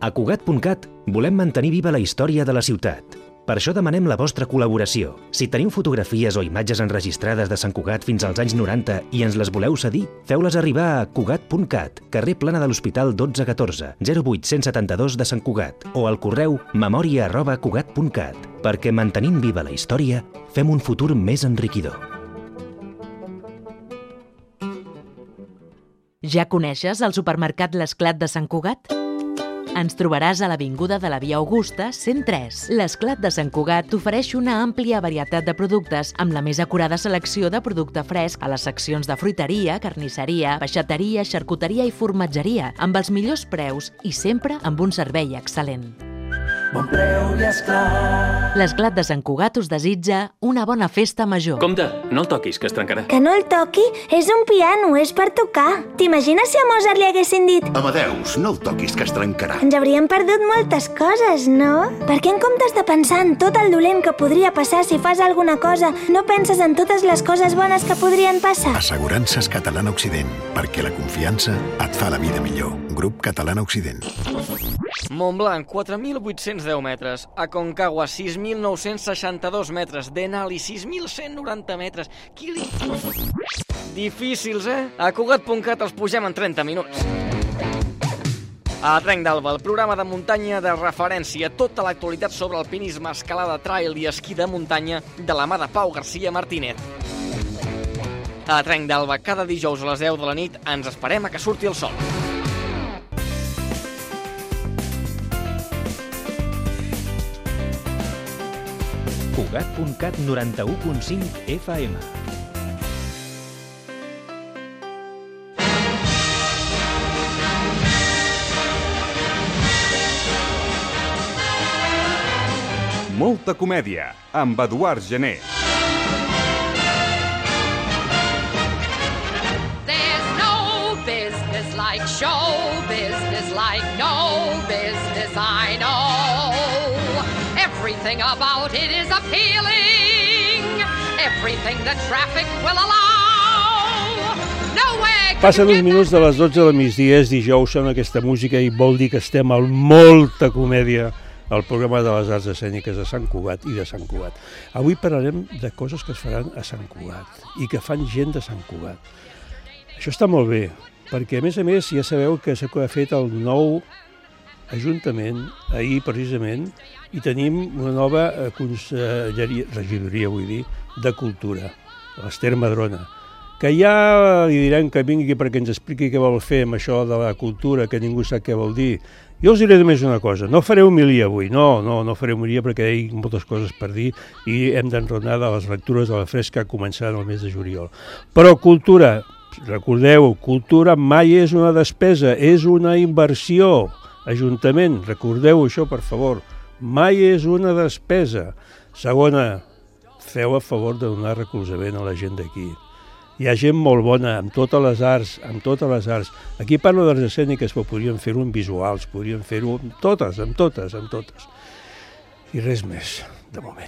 A Cugat.cat volem mantenir viva la història de la ciutat. Per això demanem la vostra col·laboració. Si teniu fotografies o imatges enregistrades de Sant Cugat fins als anys 90 i ens les voleu cedir, feu-les arribar a Cugat.cat, carrer Plana de l'Hospital 1214, 08172 de Sant Cugat, o al correu memoria@cugat.cat, perquè mantenint viva la història, fem un futur més enriquidor. Ja coneixes el supermercat L'Esclat de Sant Cugat? Ens trobaràs a l'Avinguda de la Via Augusta, 103. L'Esclat de Sant Cugat t'ofereix una àmplia varietat de productes amb la més acurada selecció de producte fresc a les seccions de fruiteria, carnisseria, peixateria, xarcuteria i formatgeria, amb els millors preus i sempre amb un servei excel·lent. Bon preu i Esclat. L'Esclat de Sant Cugat us desitja una bona festa major. Compte, no el toquis, que es trencarà. Que no el toqui? És un piano, és per tocar. T'imagines si a Mozart li haguessin dit Amadeus, no el toquis, que es trencarà. ens hauríem perdut moltes coses, no? Per què en comptes de pensar en tot el dolent que podria passar si fas alguna cosa, no penses en totes les coses bones que podrien passar? Assegurances Catalana Occident, perquè la confiança et fa la vida millor. Grup Catalana Occident. Montblanc, 4.810 metres. Aconcagua, 6.962 metres. Denali, 6.190 metres. Difícils, eh? A Cugat.cat els pugem en 30 minuts. A Trenc d'Alba, el programa de muntanya de referència. Tota l'actualitat sobre alpinisme, escalada, trail i esquí de muntanya de la mà de Pau García Martínez. A Trenc d'Alba, cada dijous a les 10 de la nit ens esperem a que surti el sol. Cugat.cat 91.5 FM. Molta comèdia, amb Eduard Gené. There's no business like show business, like no business I know. Everything about it is appealing. Everything the traffic will allow. Nowhere. Passen uns minuts de les 12 del migdia, és dijous, sona aquesta música i vol dir que estem al Molta Comèdia, el programa de les arts escèniques de Sant Cugat i de Sant Cugat. Avui parlarem de coses que es faran a Sant Cugat i que fan gent de Sant Cugat. Això està molt bé, perquè a més ja sabeu que s'ha fet el nou Ajuntament, ahir precisament, i tenim una nova regidoria, vull dir, de cultura, l'Ester Madrona, que ja li direm que vingui perquè ens expliqui què vol fer amb això de la cultura, que ningú sap què vol dir. Jo us diré només una cosa, no faré homilia avui, no faré homilia perquè hi ha moltes coses per dir i hem d'enronar de les lectures de la fresca començant el mes de juliol. Però cultura, recordeu, cultura mai és una despesa, és una inversió. Ajuntament, recordeu això, per favor, mai és una despesa. Segona, feu a favor de donar recolzament a la gent d'aquí. Hi ha gent molt bona, amb totes les arts, Aquí parlo d'arts escèniques, però podríem fer-ho en visuals, podríem fer-ho amb totes. I res més, de moment.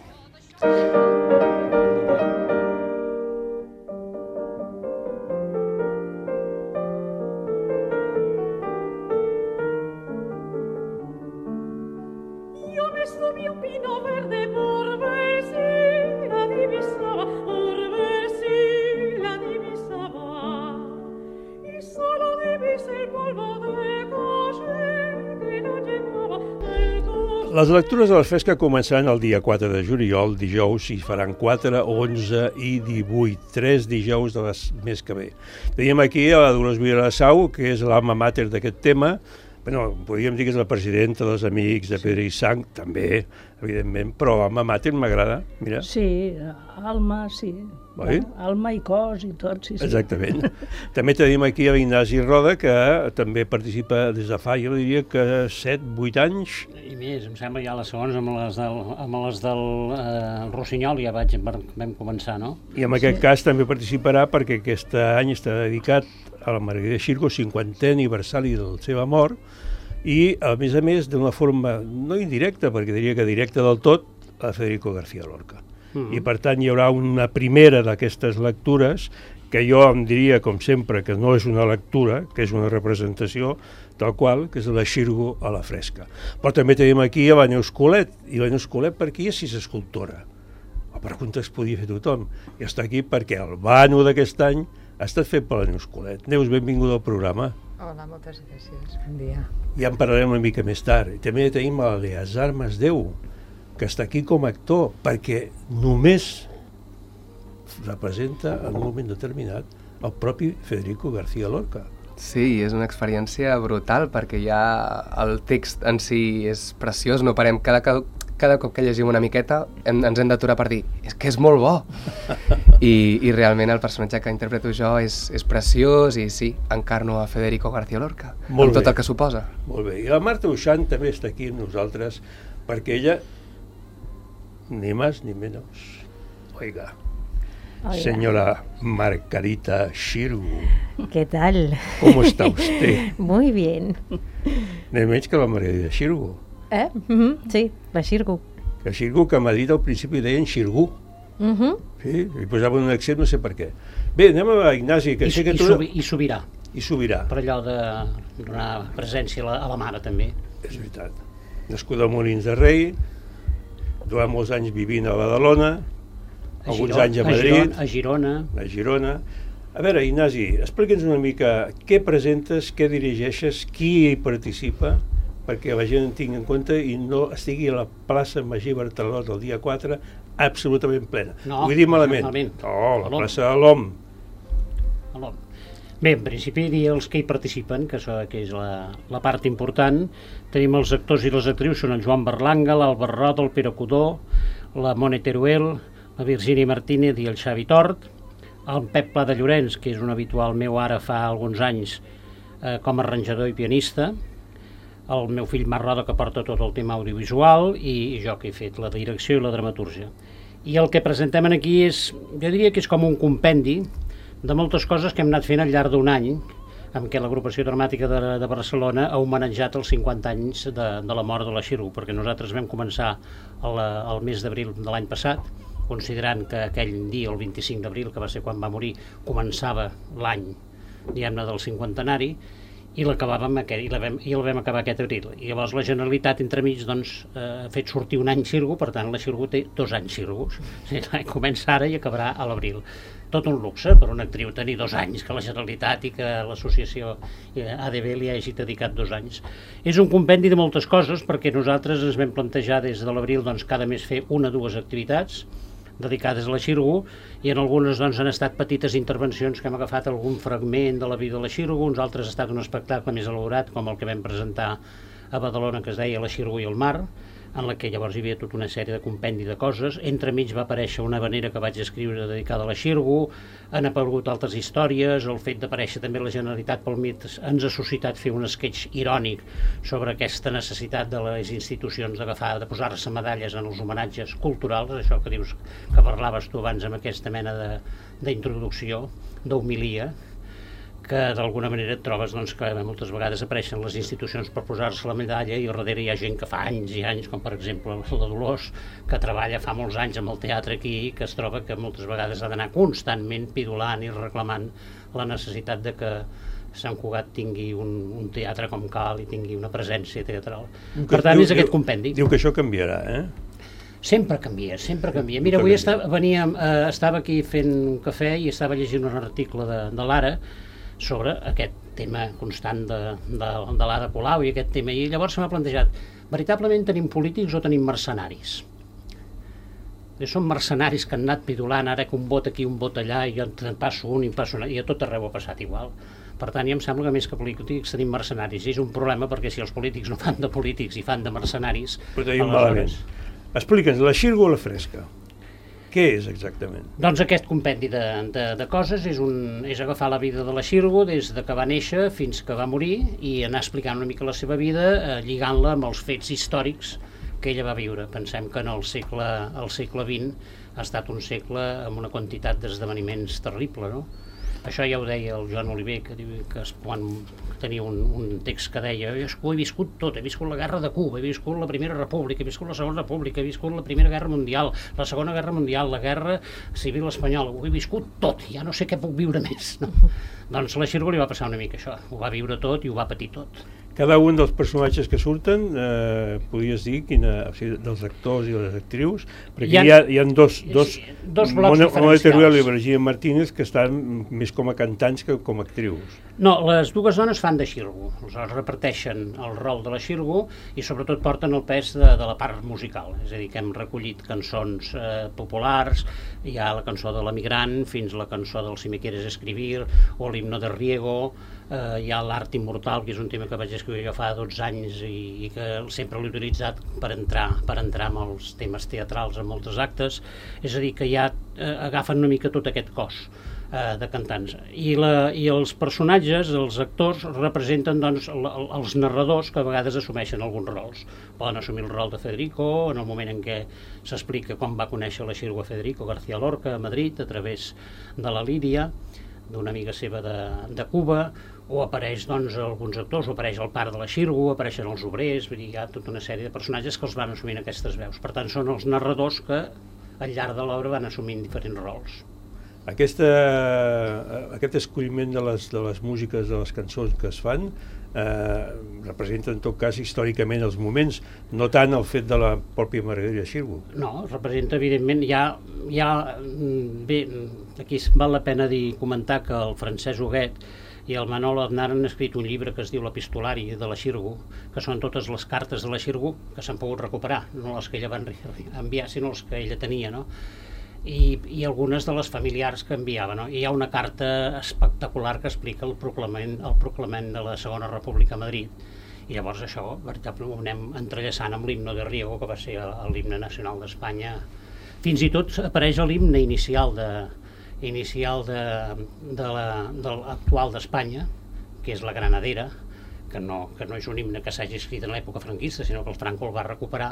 Les lectures de la fresca començaran el dia 4 de juliol, dijous, i faran 4, 11 i 18, 3 dijous de mes que ve. Tenim aquí a la Dolors Vilassau, que és l'alma mater d'aquest tema. Podríem dir que és la presidenta dels Amics de Pedra i Sang, també, evidentment, però alma mater m'agrada, mira. Sí, alma, sí. Oi? Alma i cos i tot, sí. Exactament. També tenim aquí a l'Ignasi Roda, que també participa des de fa, jo diria que 7-8 anys. I més, em sembla ja les segones amb les del Rossinyol ja vam començar, no? I en aquest cas també participarà perquè aquest any està dedicat a la Margarida Xirgo, 50è aniversari de la seva mort, i a més d'una forma no indirecta, perquè diria que directa del tot, a Federico García Lorca. I per tant hi haurà una primera d'aquestes lectures que jo em diria, com sempre, que no és una lectura, que és una representació, tal qual, que és la Xirgo a la fresca. Però també tenim aquí a la Neus Colet, i la Neus Colet per aquí és escultora. La pregunta es podia fer tothom, i està aquí perquè el Bano d'aquest any ha estat fet per la Neus Colet. Neus, benvinguda al programa. Hola, moltes gràcies, bon dia. Ja en parlarem una mica més tard. I també tenim a l'Eleazar Masdeu, que està aquí com a actor, perquè només representa en un moment determinat el propi Federico García Lorca. Sí, és una experiència brutal, perquè ja el text en si és preciós, no parem, cada cop que llegim una miqueta ens hem d'aturar per dir, és que és molt bo! I realment el personatge que interpreto jo és preciós i sí, encarno a Federico García Lorca, amb tot el que suposa. Molt bé, i la Marta Uixant també està aquí amb nosaltres, perquè ella, ni más ni menos, oiga, señora Margarita Xirgo. ¿Qué tal? ¿Cómo está usted? Muy bien. No menys que la Margarita Xirgo. Sí, la Xirgo. La Xirgo, que a Madrid al principi deien Xirgú. Sí, li posaven un accent, no sé per què. Bé, anem a Ignasi, que sé que tu... I Sobirà. I Sobirà. Per allò de donar presència a la mare, també. És veritat. Nascuda a Molins de Rei, durant molts anys vivint a Badalona, alguns anys a Madrid. A Girona. A Girona. A veure, Ignasi, explica'ns una mica què presentes, què dirigeixes, qui hi participa, perquè la gent en tingui en compte i no estigui a la plaça Magí Barcelona el dia 4 absolutament plena. No, vull dir malament. No, la plaça de l'OM. Bé, en principi dir els que hi participen, que és la part important. Tenim els actors i les actrius, són el Joan Berlanga, l'Albert Roda, el Pere Codó, la Mone Teruel, la Virginia Martínez i el Xavi Tort, el Pep Pla de Llorenç, que és un habitual meu ara fa alguns anys com a arranjador i pianista, el meu fill Marc Roda, que porta tot el tema audiovisual, i jo, que he fet la direcció i la dramatúrgia. I el que presentem aquí és, jo diria que és com un compendi de moltes coses que hem anat fent al llarg d'un any, en què l'agrupació dramàtica de Barcelona ha homenatjat els 50 anys de la mort de la Xirgo, perquè nosaltres vam començar el mes d'abril de l'any passat, considerant que aquell dia, el 25 d'abril, que va ser quan va morir, començava l'any, diguem-ne, del cinquantenari, i el vam acabar aquest abril. I llavors la Generalitat, entremig, ha fet sortir un any Xirgo, per tant la Xirgo té 2 anys Xirgos. Comença ara i acabarà a l'abril. Tot un luxe per una actriu tenir 2 anys, que la Generalitat i que l'associació ADB li hagi dedicat 2 anys. És un compendi de moltes coses, perquè nosaltres ens vam plantejar des de l'abril cada mes fer 1 o 2 activitats dedicades a la Xirgo, i en algunes han estat petites intervencions que hem agafat algun fragment de la vida de la Xirgo, uns altres ha estat un espectacle més elaborat, com el que vam presentar a Badalona, que es deia La Xirgo i el mar, en la que llavors hi havia tota una sèrie de compendi de coses. Entremig va aparèixer una havanera que vaig escriure dedicada a la Xirgo, han aparegut altres històries, el fet d'aparèixer també la Generalitat pel mig ens ha suscitat fer un sketch irònic sobre aquesta necessitat de les institucions de posar-se medalles en els homenatges culturals, això que dius que parlaves tu abans amb aquesta mena d'introducció, d'homilia, que d'alguna manera et trobes que moltes vegades apareixen les institucions per posar-se la medalla i darrere hi ha gent que fa anys i anys, com per exemple la Dolors, que treballa fa molts anys amb el teatre aquí, que es troba que moltes vegades ha d'anar constantment pidolant i reclamant la necessitat de que Sant Cugat tingui un teatre com cal i tingui una presència teatral. Per tant, és aquest compendi. Diu que això canviarà, Sempre canvia, sempre canvia. Mira, avui estava aquí fent un cafè i estava llegint un article de l'Ara sobre aquest tema constant de l'Ada Colau i aquest tema, i llavors se m'ha plantejat, veritablement tenim polítics o tenim mercenaris? Són mercenaris que han anat pidolant, ara que un vot aquí, un vot allà, i jo en passo un i en passo un, i a tot arreu ha passat igual. Per tant, em sembla que més que polítics tenim mercenaris, i és un problema perquè si els polítics no fan de polítics i fan de mercenaris... Però tenim malament. Explica'ns, la Xirgo a la fresca. Què és exactament? Doncs aquest compendi de coses és agafar la vida de la Xirgo des de que va néixer fins que va morir i anar explicant una mica la seva vida, lligant-la amb els fets històrics que ella va viure. Pensem que en el segle XX ha estat un segle amb una quantitat d'esdeveniments terrible, no? Això ja ho deia el Joan Oliver, que quan tenia un text que deia ho he viscut tot, he viscut la guerra de Cuba, he viscut la Primera República, he viscut la Segona República, he viscut la Primera Guerra Mundial, la Segona Guerra Mundial, la Guerra Civil Espanyola, ho he viscut tot, ja no sé què puc viure més. No? Doncs a la Xirgo li va passar una mica això, ho va viure tot i ho va patir tot. Cada un dels personatges que surten, podries dir o sigui, dels actors i les actrius, perquè hi ha dos blocs diferencials. Mona Teruel i Virginia Martínez, que estan més com a cantants que com a actrius. No, les dues dones fan de Xirgu, aleshores reparteixen el rol de la Xirgu i sobretot porten el pes de la part musical, és a dir, que hem recollit cançons populars, hi ha la cançó de l'Emigrant, fins a la cançó del Si me quieres escribir, o l'himno de Riego, hi ha l'Art immortal, que és un tema que vaig escriure jo fa 12 anys i que sempre l'he utilitzat per entrar en els temes teatrals en molts actes, és a dir, que ja agafen una mica tot aquest cos de cantants. I els personatges, els actors, representen doncs, els narradors que a vegades assumeixen alguns rols. Poden assumir el rol de Federico en el moment en què s'explica com va conèixer la Xirgu a Federico García Lorca a Madrid a través de la Lídia, d'una amiga seva de Cuba, o apareix doncs, alguns actors, o apareix el pare de la Xirgu, apareixen els obrers, vull dir, hi ha tota una sèrie de personatges que els van assumint aquestes veus. Per tant, són els narradors que al llarg de l'obra van assumint diferents rols. Aquest escolliment de les músiques, de les cançons que es fan, representa en tot cas històricament els moments, no tant el fet de la pròpia Margarida Xirgu. No, representa evidentment, bé, aquí val la pena comentar que el Francesc Huguet i el Manolo Aznar han escrit un llibre que es diu l'Epistolari de la Xirgu, que són totes les cartes de la Xirgu que s'han pogut recuperar, no les que ella va enviar, sinó les que ella tenia, no? I algunes de les familiars que enviava, no? I hi ha una carta espectacular que explica el proclament de la Segona República a Madrid, i llavors això, veritablement, ho anem entrellaçant amb l'himno de Riego, que va ser l'himne nacional d'Espanya. Fins i tot apareix l'himne inicial de l'actual d'Espanya, que és la Granadera, que no és un himne que s'hagi escrit en l'època franquista, sinó que el Franco el va recuperar,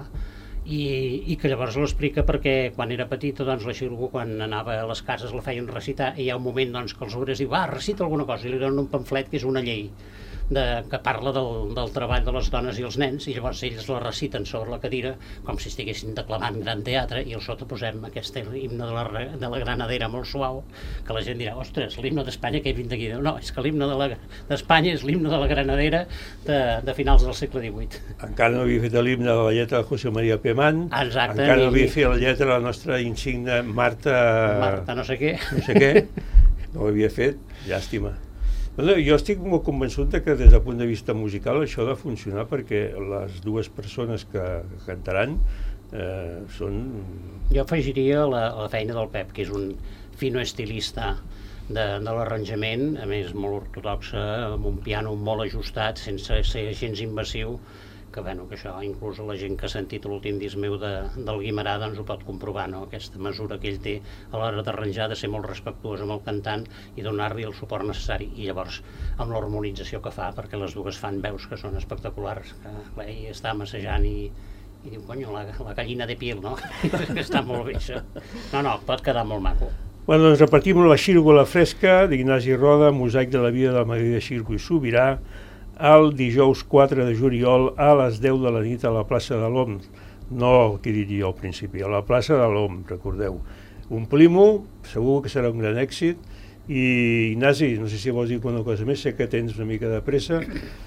i que llavors l'explica perquè quan era petita, doncs, la Xirgu, quan anava a les cases, la feien recitar, i hi ha un moment doncs, que els obres diuen, recita alguna cosa, i li donen un pamflet que és una llei que parla del treball de les dones i els nens, i llavors ells la reciten sobre la cadira com si estiguessin declamant gran teatre, i al sota posem aquest himne de la Granadera molt suau, que la gent dirà, ostres, l'himne d'Espanya que he vingut aquí. No, és que l'himne d'Espanya és l'himne de la Granadera de finals del segle XVIII. Encara no havia fet l'himne de la lletra de José María Pemán. Exacte. Encara no havia fet la lletra de la nostra insigne Marta no sé què. No ho havia fet, llàstima. Jo estic molt convençut que des del punt de vista musical això ha de funcionar, perquè les dues persones que cantaran són... Jo afegiria la feina del Pep, que és un fino estilista de l'arranjament, a més molt ortodoxa, amb un piano molt ajustat, sense ser gens invasiu, que això inclús la gent que ha sentit l'últim disc meu del Guimerà doncs ho pot comprovar, no? Aquesta mesura que ell té a l'hora d'arranjar, de ser molt respectuós amb el cantant i donar-li el suport necessari, i llavors amb l'harmonització que fa, perquè les dues fan veus que són espectaculars, que ell està massejant i diu, conyo, la gallina de piel, no? Està molt bé això. No, pot quedar molt maco. Bueno, doncs repartim la Xirgu a la fresca d'Ignasi Roda, mosaic de la vida de la Margarida Xirgu i Sobirà, el dijous 4 de juliol a les 10 de la nit a la plaça de l'Om, no el que diria al principi, a la plaça de l'Om, recordeu. Omplim-ho, segur que serà un gran èxit, i Ignasi, no sé si vols dir alguna cosa més, sé que tens una mica de pressa,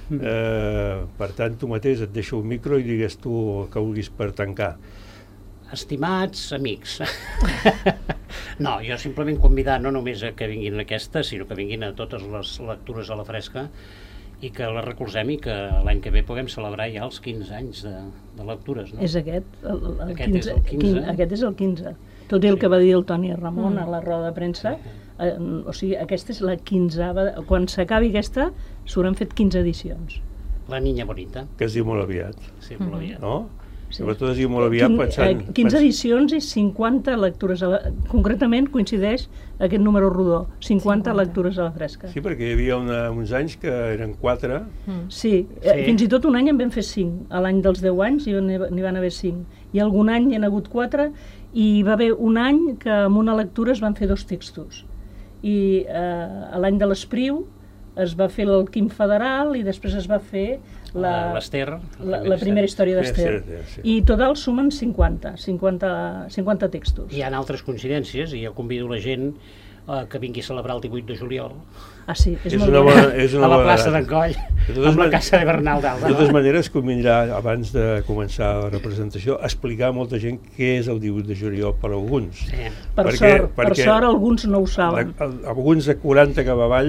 per tant tu mateix et deixo el micro i digues tu el que vulguis per tancar. Estimats amics, no, jo simplement convidar no només que vinguin a aquesta, sinó que vinguin a totes les lectures a la fresca, i que la recolzem i que l'any que ve puguem celebrar ja els 15 anys de lectures, no? És aquest, Aquest és el 15. Aquest és el 15. Tot i el que va dir el Toni Ramon a la roda de premsa, o sigui, aquesta és la 15ª, quan s'acabi aquesta s'hauran fet 15 edicions. La Niña Bonita. Que es diu molt aviat. Sí, molt aviat. No? Sobretot es diu molt aviat pensant... 15 edicions i 50 lectures, concretament coincideix aquest número rodó, 50 lectures a la fresca. Sí, perquè hi havia uns anys que eren 4. Sí, fins i tot un any en vam fer 5, a l'any dels 10 anys n'hi van haver 5, i algun any hi ha hagut 4, i hi va haver un any que amb una lectura es van fer 2 textos, i a l'any de l'Espriu es va fer el Quim Federal i després es va fer l'Ester, la primera història d'Ester. I total sumen 50 textos. Hi ha altres coincidències i jo convido la gent que vingui a celebrar el 18 de juliol. Ah, sí, és molt bona. A la plaça d'en Coll, amb la Casa de Bernal dalt. De totes maneres, convindrà, abans de començar la representació, explicar a molta gent què és el 18 de juliol per alguns. Sí. Per sort, alguns no ho saben. Alguns de 40 cap avall,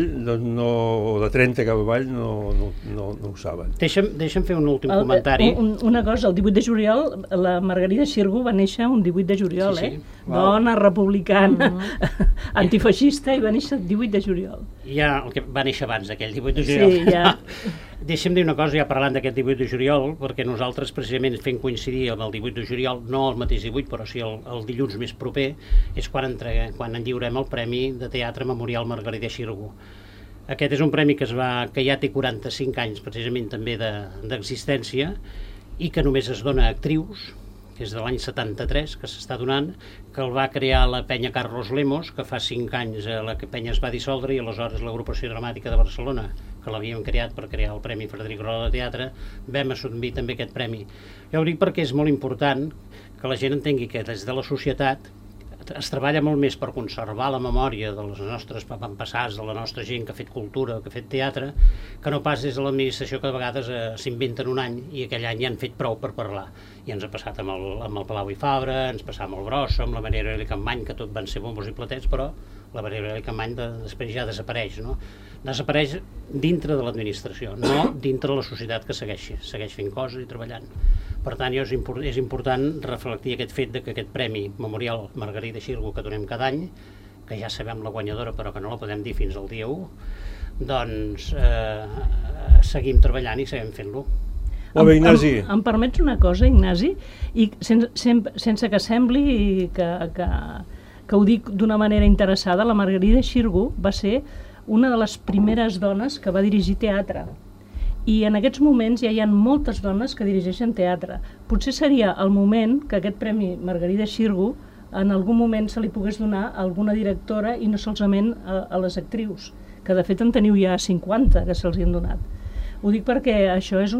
o de 30 cap avall, no ho saben. Deixa'm fer un últim comentari. Una cosa, el 18 de juliol, la Margarida Xirgu va néixer un 18 de juliol, Dona republicana, antifeixista, i va néixer el 18 de juliol. El que va néixer abans d'aquell 18 de juliol. Sí, ja. Deixa'm dir una cosa, ja parlant d'aquest 18 de juliol, perquè nosaltres precisament fent coincidir amb el 18 de juliol, no el mateix 18, però sí el dilluns més proper, és quan enlliurem el Premi de Teatre Memorial Margarida Xirgu. Aquest és un premi que ja té 45 anys precisament també d'existència i que només es dona a actrius, que és de l'any 73, que s'està donant, que el va crear la penya Carlos Lemos, que fa 5 anys la penya es va dissoldre, i aleshores l'Agrupació Dramàtica de Barcelona, que l'havíem creat per crear el Premi Frederic Roda de Teatre, vam assumir també aquest premi. Jo ho dic perquè és molt important que la gent entengui que des de la societat es treballa molt més per conservar la memòria dels nostres avantpassats, de la nostra gent que ha fet cultura, que ha fet teatre, que no pas des de l'administració, que de vegades s'inventen un any i aquell any ja han fet prou per parlar. I ens ha passat amb el Palau i Fabra, ens passava amb el Brossa, amb la Maria Aurelia Capmany, que tot van ser bombos i platets, però la Maria Aurelia Capmany després ja desapareix, no? Desapareix dintre de l'administració, no dintre de la societat que segueix fent coses i treballant. Per tant, és important reflectir aquest fet que aquest Premi Memorial Margarida Xirgu que donem cada any, que ja sabem la guanyadora però que no la podem dir fins al dia 1, doncs seguim treballant i seguim fent-lo. Molt bé, Ignasi. Em permets una cosa, Ignasi? I sense que sembli que ho dic d'una manera interessada, la Margarida Xirgu va ser una de les primeres dones que va dirigir teatre. I en aquests moments ja hi ha moltes dones que dirigeixen teatre. Potser seria el moment que aquest Premi Margarida Xirgu en algun moment se li pogués donar a alguna directora i no solament a les actrius, que de fet en teniu ja 50 que se'ls han donat. Ho dic perquè això és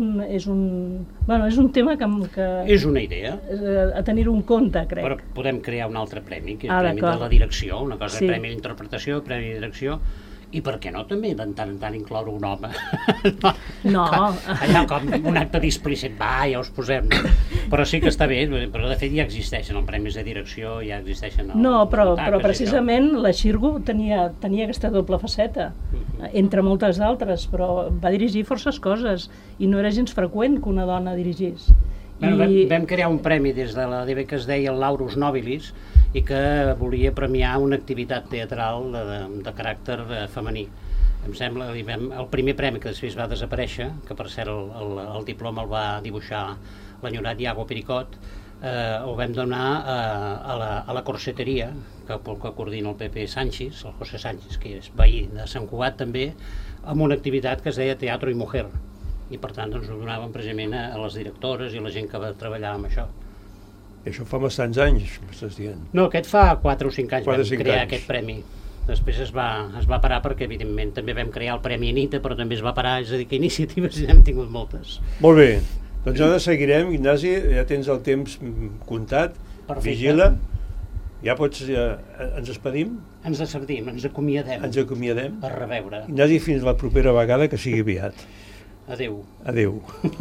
un tema que... És una idea. A tenir-ho en compte, crec. Però podem crear un altre premi, que és el Premi de la Direcció, una cosa, Premi d'Interpretació, Premi de Direcció, i per què no també de tant en tant incloure un home? No. Allà com un acte displícit, ja us posem. Però sí que està bé, però de fet ja existeixen els premis de direcció, ja existeixen... No, però precisament la Xirgu tenia aquesta doble faceta, entre moltes d'altres, però va dirigir forces coses i no era gens freqüent que una dona dirigís. Vam crear un premi des de la DB que es deia el Laurus Nobilis i que volia premiar una activitat teatral de caràcter femení. Em sembla, el primer premi que després va desaparèixer, que per cert el diploma el va dibuixar l'enyorat Iago Pericot, ho vam donar a la Corseteria, que coordina el Pepe Sánchez, el José Sánchez, que és veí de Sant Cugat també, amb una activitat que es deia Teatro i Mujer. I per tant ho donàvem precisament a les directores i a la gent que va treballar amb això. I això fa bastants anys, m'estàs dient? No, aquest fa 4 o 5 anys vam crear aquest premi. Després es va parar perquè evidentment també vam crear el Premi Anita, però també es va parar, és a dir que iniciatives ja hem tingut moltes. Molt bé, doncs ara seguirem, Ignasi, ja tens el temps comptat. Perfecte. Vigila. Ja pots... ens despedim? Ens despedim, ens acomiadem. Ens acomiadem. A reveure. Ignasi, fins la propera vegada, que sigui aviat. Adéu. Adéu.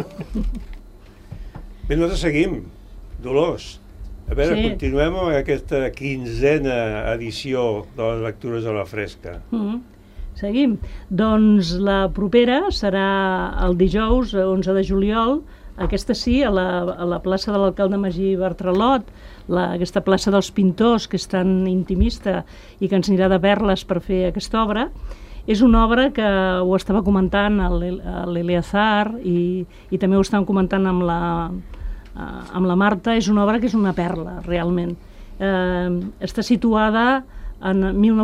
Bé, nosaltres seguim. Dolors, a veure, continuem amb aquesta 15a edició de les lectures a la fresca. Seguim. Doncs la propera serà el dijous 11 de juliol, aquesta sí, a la plaça de l'alcalde Magí Bartralot, aquesta plaça dels pintors, que és tan intimista i que ens anirà de perles per fer aquesta obra. És una obra que ho estava comentant a l'Eleazar i també ho estàvem comentant amb la Marta. És una obra que és una perla, realment. Està situada en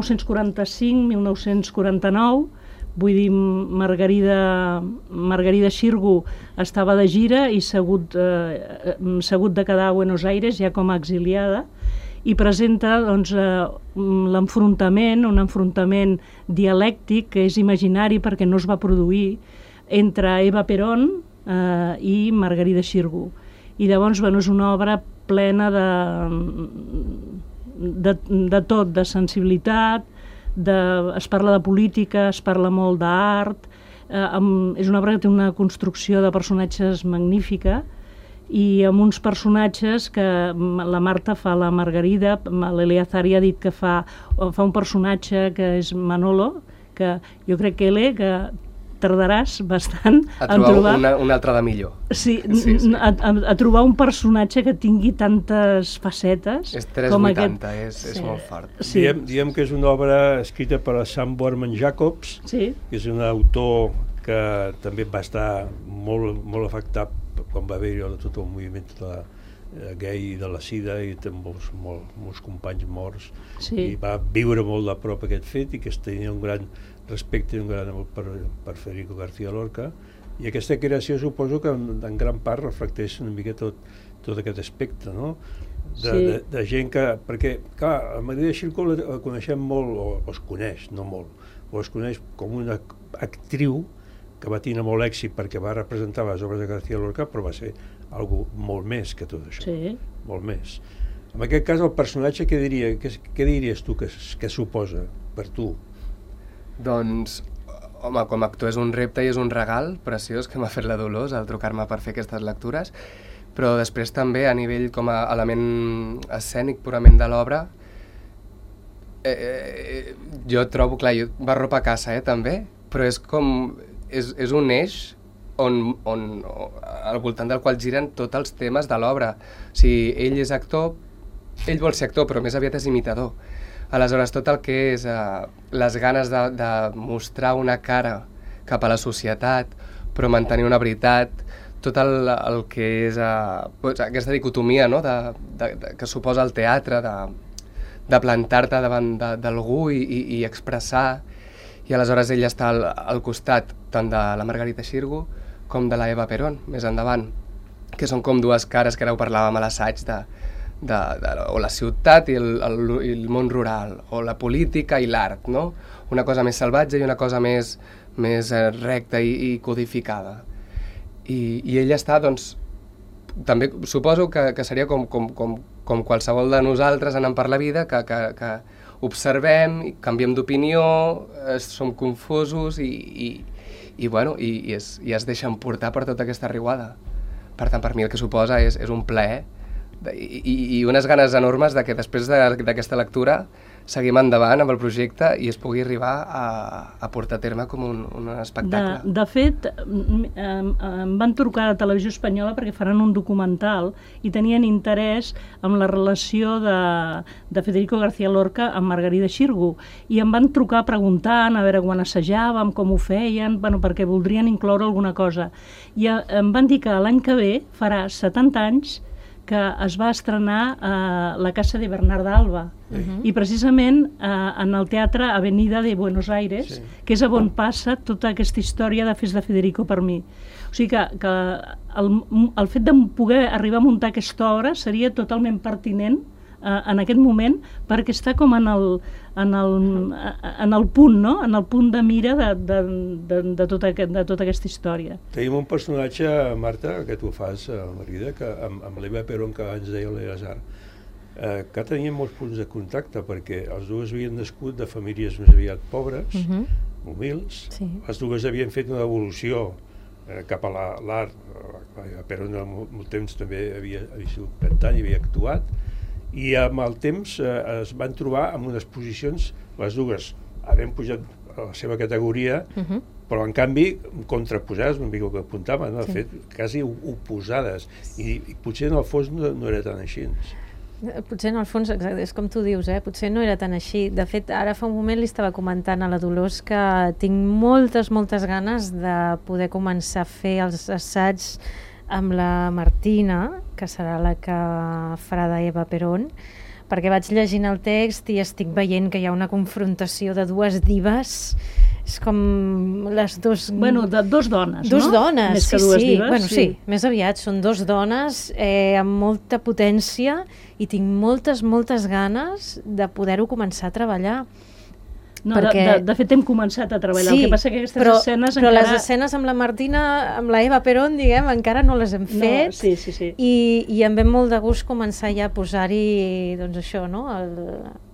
1945-1949, vull dir, Margarida Xirgu estava de gira i s'ha hagut de quedar a Buenos Aires ja com a exiliada, i presenta l'enfrontament, un enfrontament dialèctic que és imaginari perquè no es va produir entre Eva Perón i Margarida Xirgu. I llavors és una obra plena de tot, de sensibilitat, es parla de política, es parla molt d'art, és una obra que té una construcció de personatges magnífica, i amb uns personatges que la Marta fa la Margarida, l'Eleazar ja ha dit que fa un personatge que és Manolo, que jo crec que tardaràs bastant a trobar un altre de millor. Sí. A trobar un personatge que tingui tantes facetes. És 380, és molt fort. Sí. Diem que és una obra escrita per Sam Borman-Jacobs, que és un autor que també va estar molt afectat quan va haver-hi tot el moviment gay de la SIDA, i té molts companys morts, i va viure molt de prop aquest fet, i que tenia un gran respecte i un gran amor per Federico García Lorca, i aquesta creació suposo que en gran part reflecteix una mica tot aquest aspecte, no? De gent que... Perquè, clar, la Margarida Xirgu la coneixem molt, o es coneix, no molt, o es coneix com una actriu que va tenir molt èxit perquè va representar les obres de García Lorca, però va ser algo molt més que tot això, molt més. En aquest cas, el personatge, què diries tu que suposa per tu? Doncs, home, com a actor és un repte i és un regal preciós que m'ha fet la Dolors al trucar-me per fer aquestes lectures, però després també a nivell com a element escènic purament de l'obra, jo trobo, clar, jo barropa a casa també, però és com, és un eix al voltant del qual giren tots els temes de l'obra. O sigui, ell és actor, ell vol ser actor, però més aviat és imitador. Aleshores, tot el que és les ganes de mostrar una cara cap a la societat, però mantenir una veritat, tot el que és aquesta dicotomia, no? Que suposa el teatre, de plantar-te davant d'algú i expressar, i aleshores ell està al costat tant de la Margarida Xirgu com de la Eva Perón, més endavant, que són com dues cares que ara ho parlàvem a l'assaig o la ciutat i el món rural, o la política i l'art, no? Una cosa més salvatge i una cosa més recta i codificada. I ella està, doncs, també suposo que seria com qualsevol de nosaltres anant per la vida, que observem, canviem d'opinió, som confusos i es deixen portar per tota aquesta riuada. Per tant, per mi el que suposa és un plaer i unes ganes enormes que després d'aquesta lectura seguim endavant amb el projecte i es pugui arribar a portar a terme com un espectacle. De fet, em van trucar a Televisió Espanyola perquè faran un documental i tenien interès en la relació de Federico García Lorca amb Margarida Xirgu, i em van trucar preguntant a veure quan assajàvem, com ho feien, perquè voldrien incloure alguna cosa. I em van dir que l'any que ve farà 70 anys que es va estrenar a la Casa de Bernarda Alba, i precisament en el Teatre Avenida de Buenos Aires, que és on passa tota aquesta història de Fes de Federico per mi. O sigui que el fet de poder arribar a muntar aquesta obra seria totalment pertinent en aquest moment, perquè està com en el punt, no? En el punt de mira de tota aquesta història. Tenim un personatge, Marta, que tu fas, Margarida, amb l'Eva Perón, que abans deia l'Eleazar, que tenien molts punts de contacte, perquè els dos havien nascut de famílies més aviat pobres, humils, les dues havien fet una evolució cap a l'art. L'Eva Perón en molt temps també havia sigut cantant i havia actuat, i amb el temps es van trobar en unes posicions, les dues havent pujat a la seva categoria, però en canvi contraposades, una mica que apuntaven, de fet, quasi oposades, i potser en el fons no era tan així. Potser en el fons, exacte, és com tu dius, potser no era tan així. De fet, ara fa un moment li estava comentant a la Dolors que tinc moltes ganes de poder començar a fer els assaigs amb la Martina, que serà la que farà d'Eva Perón, perquè vaig llegint el text i estic veient que hi ha una confrontació de dues divas, és com les dos... Bueno, de dos dones, no? Dos dones, més que dues divas. Bueno, sí, més aviat, són dos dones amb molta potència i tinc moltes ganes de poder-ho començar a treballar. No, de fet hem començat a treballar, el que passa que aquestes escenes encara... Però les escenes amb la Martina, amb la Eva Perón, diguem, encara no les hem fet, sí. I em ve molt de gust començar ja a posar-hi, doncs això, no?,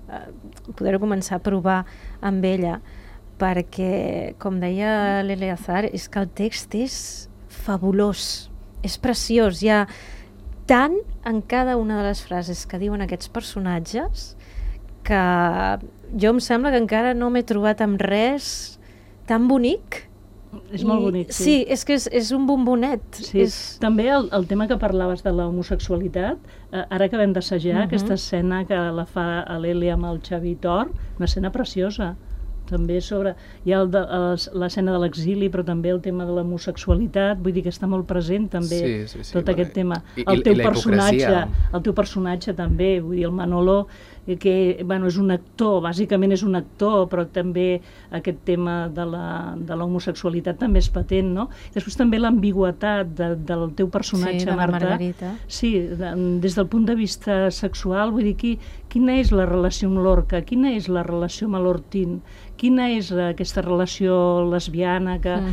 poder-ho començar a provar amb ella, perquè, com deia l'Eleazar, és que el text és fabulós, és preciós, hi ha tant en cada una de les frases que diuen aquests personatges que jo em sembla que encara no m'he trobat amb res tan bonic. És molt bonic, sí. Sí, és que és un bombonet. Sí. També el tema que parlaves de l'homosexualitat, ara acabem d'assajar aquesta escena que la fa l'Eli amb el Xavi Tor, una escena preciosa. També sobre... Hi ha l'escena de l'exili, però també el tema de l'homosexualitat, vull dir que està molt present també tot aquest tema. El teu personatge també, vull dir, el Manolo, que és un actor, bàsicament és un actor, però també aquest tema de l'homosexualitat també és patent, no? Després també l'ambigüitat del teu personatge, Marta. Margarita. Sí, des del punt de vista sexual, vull dir, quina és la relació amb l'Orca, quina és la relació amb l'Ortín, quina és aquesta relació lesbiana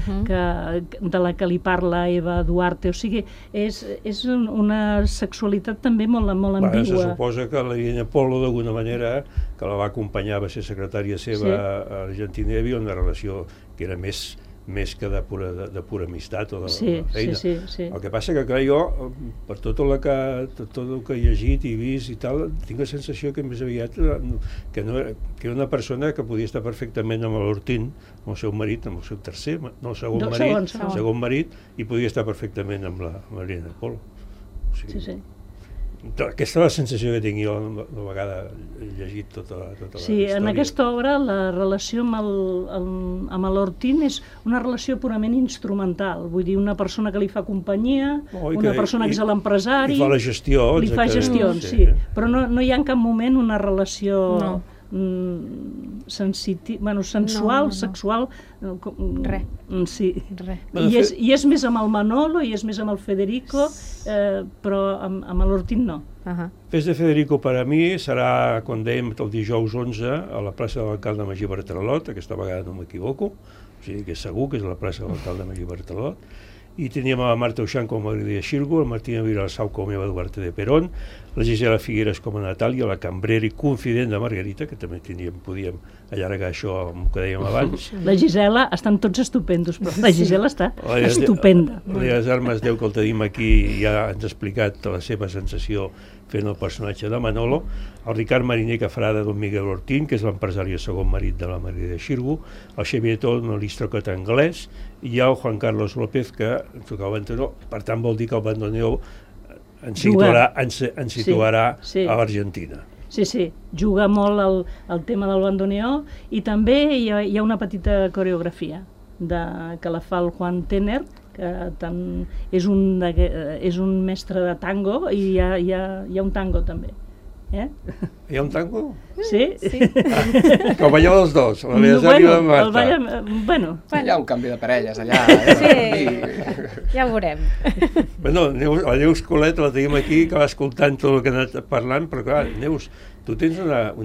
de la que li parla Eva Duarte, o sigui, és una sexualitat també molt ambigua. Se suposa que la Irene Polo, d'alguna manera, que la va acompanyar, va ser secretària seva a Argentina, hi havia una relació que era més que de pura amistat o de feina. Sí. El que passa que, clar, jo, per tot el que he llegit i vist i tal, tinc la sensació que més aviat que era una persona que podia estar perfectament amb l'Ortín, amb el seu marit, amb el seu segon marit, i podia estar perfectament amb la Irene Polo. Sí. Aquesta és la sensació que tinc jo la vegada he llegit tota la història. Sí, en aquesta obra la relació amb l'Ortín és una relació purament instrumental, vull dir, una persona que li fa companyia, una persona que és l'empresari... Li fa la gestió. Li fa gestions, sí, però no hi ha en cap moment una relació... sensual, sexual, sí. I és més amb el Manolo i és més amb el Federico, però amb l'Ortín no. Fes de Federico per a mi serà, com dèiem, el dijous 11 a la plaça de l'alcalde Magí Bartralot, aquesta vegada no m'equivoco, o sigui que és segur que és la plaça de l'alcalde Magí Bartralot, i teníem a la Marta Uixant com a Margarida de Xirgo, la Martina Viralsau com a Eva Duarte de Perón, la Gisela Figueres com a Natàlia, la cambrera i confident de Margarita, que també podíem allargar això amb el que dèiem abans. La Gisela, estan tots estupendos, però la Gisela està estupenda. L'Eleazar Masdeu, que el tenim aquí, ja ens ha explicat la seva sensació fent el personatge de Manolo, el Ricard Mariner, que farà de Don Miguel Ortín, que és l'empresari i segon marit de la Margarida de Xirgo, el Xavier Tol, un aristòcrata anglès, i hi ha el Juan Carlos López, que tocava el bandoneó, per tant vol dir que el bandoneó ens situarà a l'Argentina. Sí, juga molt el tema del bandoneó, i també hi ha una petita coreografia que la fa el Juan Tenner, que és un mestre de tango, i hi ha un tango també. Hi ha un tango? Sí. Que ho balleu els dos, l'Eleazar i la Marta. Hi ha un canvi de parelles allà. Sí, ja ho veurem. La Neus Colet la tenim aquí, que va escoltant tot el que ha anat parlant, però clar, Neus, tu tens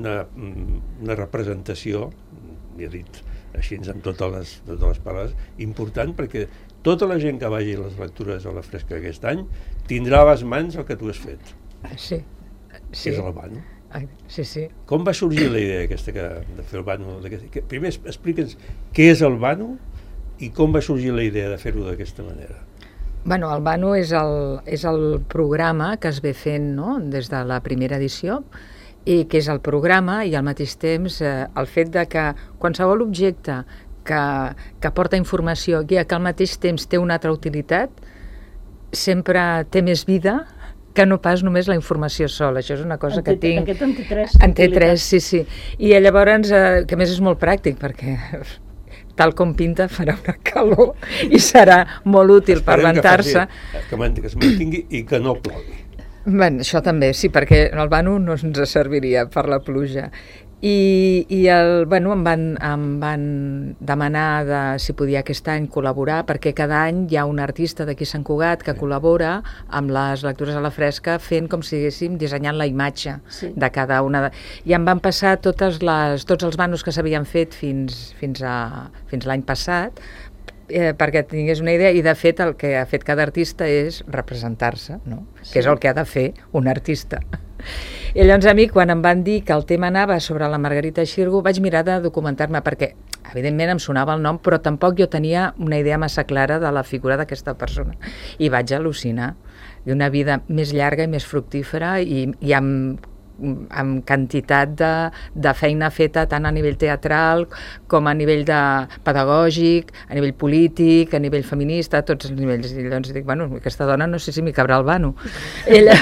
una representació, m'he dit així amb totes les paraules, important, perquè tota la gent que vagi a les lectures a la Fresca aquest any tindrà a les mans el que tu has fet. Sí. Que és el Bano. Sí. Com va sorgir la idea aquesta de fer el Bano? Primer explica'ns què és el Bano i com va sorgir la idea de fer-ho d'aquesta manera. Bueno, el Bano és el programa que es ve fent, no?, des de la primera edició, i que és el programa i al mateix temps el fet de que qualsevol objecte que porta informació i que al mateix temps té una altra utilitat sempre té més vida que no pas només la informació sola. Això és una cosa que tinc... En T3, sí. I llavors, que a més és molt pràctic, perquè tal com pinta farà una calor i serà molt útil per rentar-se. Que es mantingui i que no plogui. Això també, sí, perquè el Bano no ens serviria per la pluja. I em van demanar si podia aquest any col·laborar, perquè cada any hi ha un artista d'aquí a Sant Cugat que col·labora amb les lectures a la fresca fent com si diguéssim dissenyant la imatge de cada una. I em van passar tots els banos que s'havien fet fins l'any passat, perquè tingués una idea, i de fet el que ha fet cada artista és representar-se, no? Que és el que ha de fer un artista. I llavors a mi, quan em van dir que el tema anava sobre la Margarita Xirgu, vaig mirar de documentar-me, perquè evidentment em sonava el nom, però tampoc jo tenia una idea massa clara de la figura d'aquesta persona. I vaig al·lucinar. I una vida més llarga i més fructífera i amb quantitat de feina feta tant a nivell teatral com a nivell pedagògic, a nivell polític, a nivell feminista, a tots els nivells. I llavors dic, bueno, aquesta dona no sé si m'hi cabrà el vano. Ella...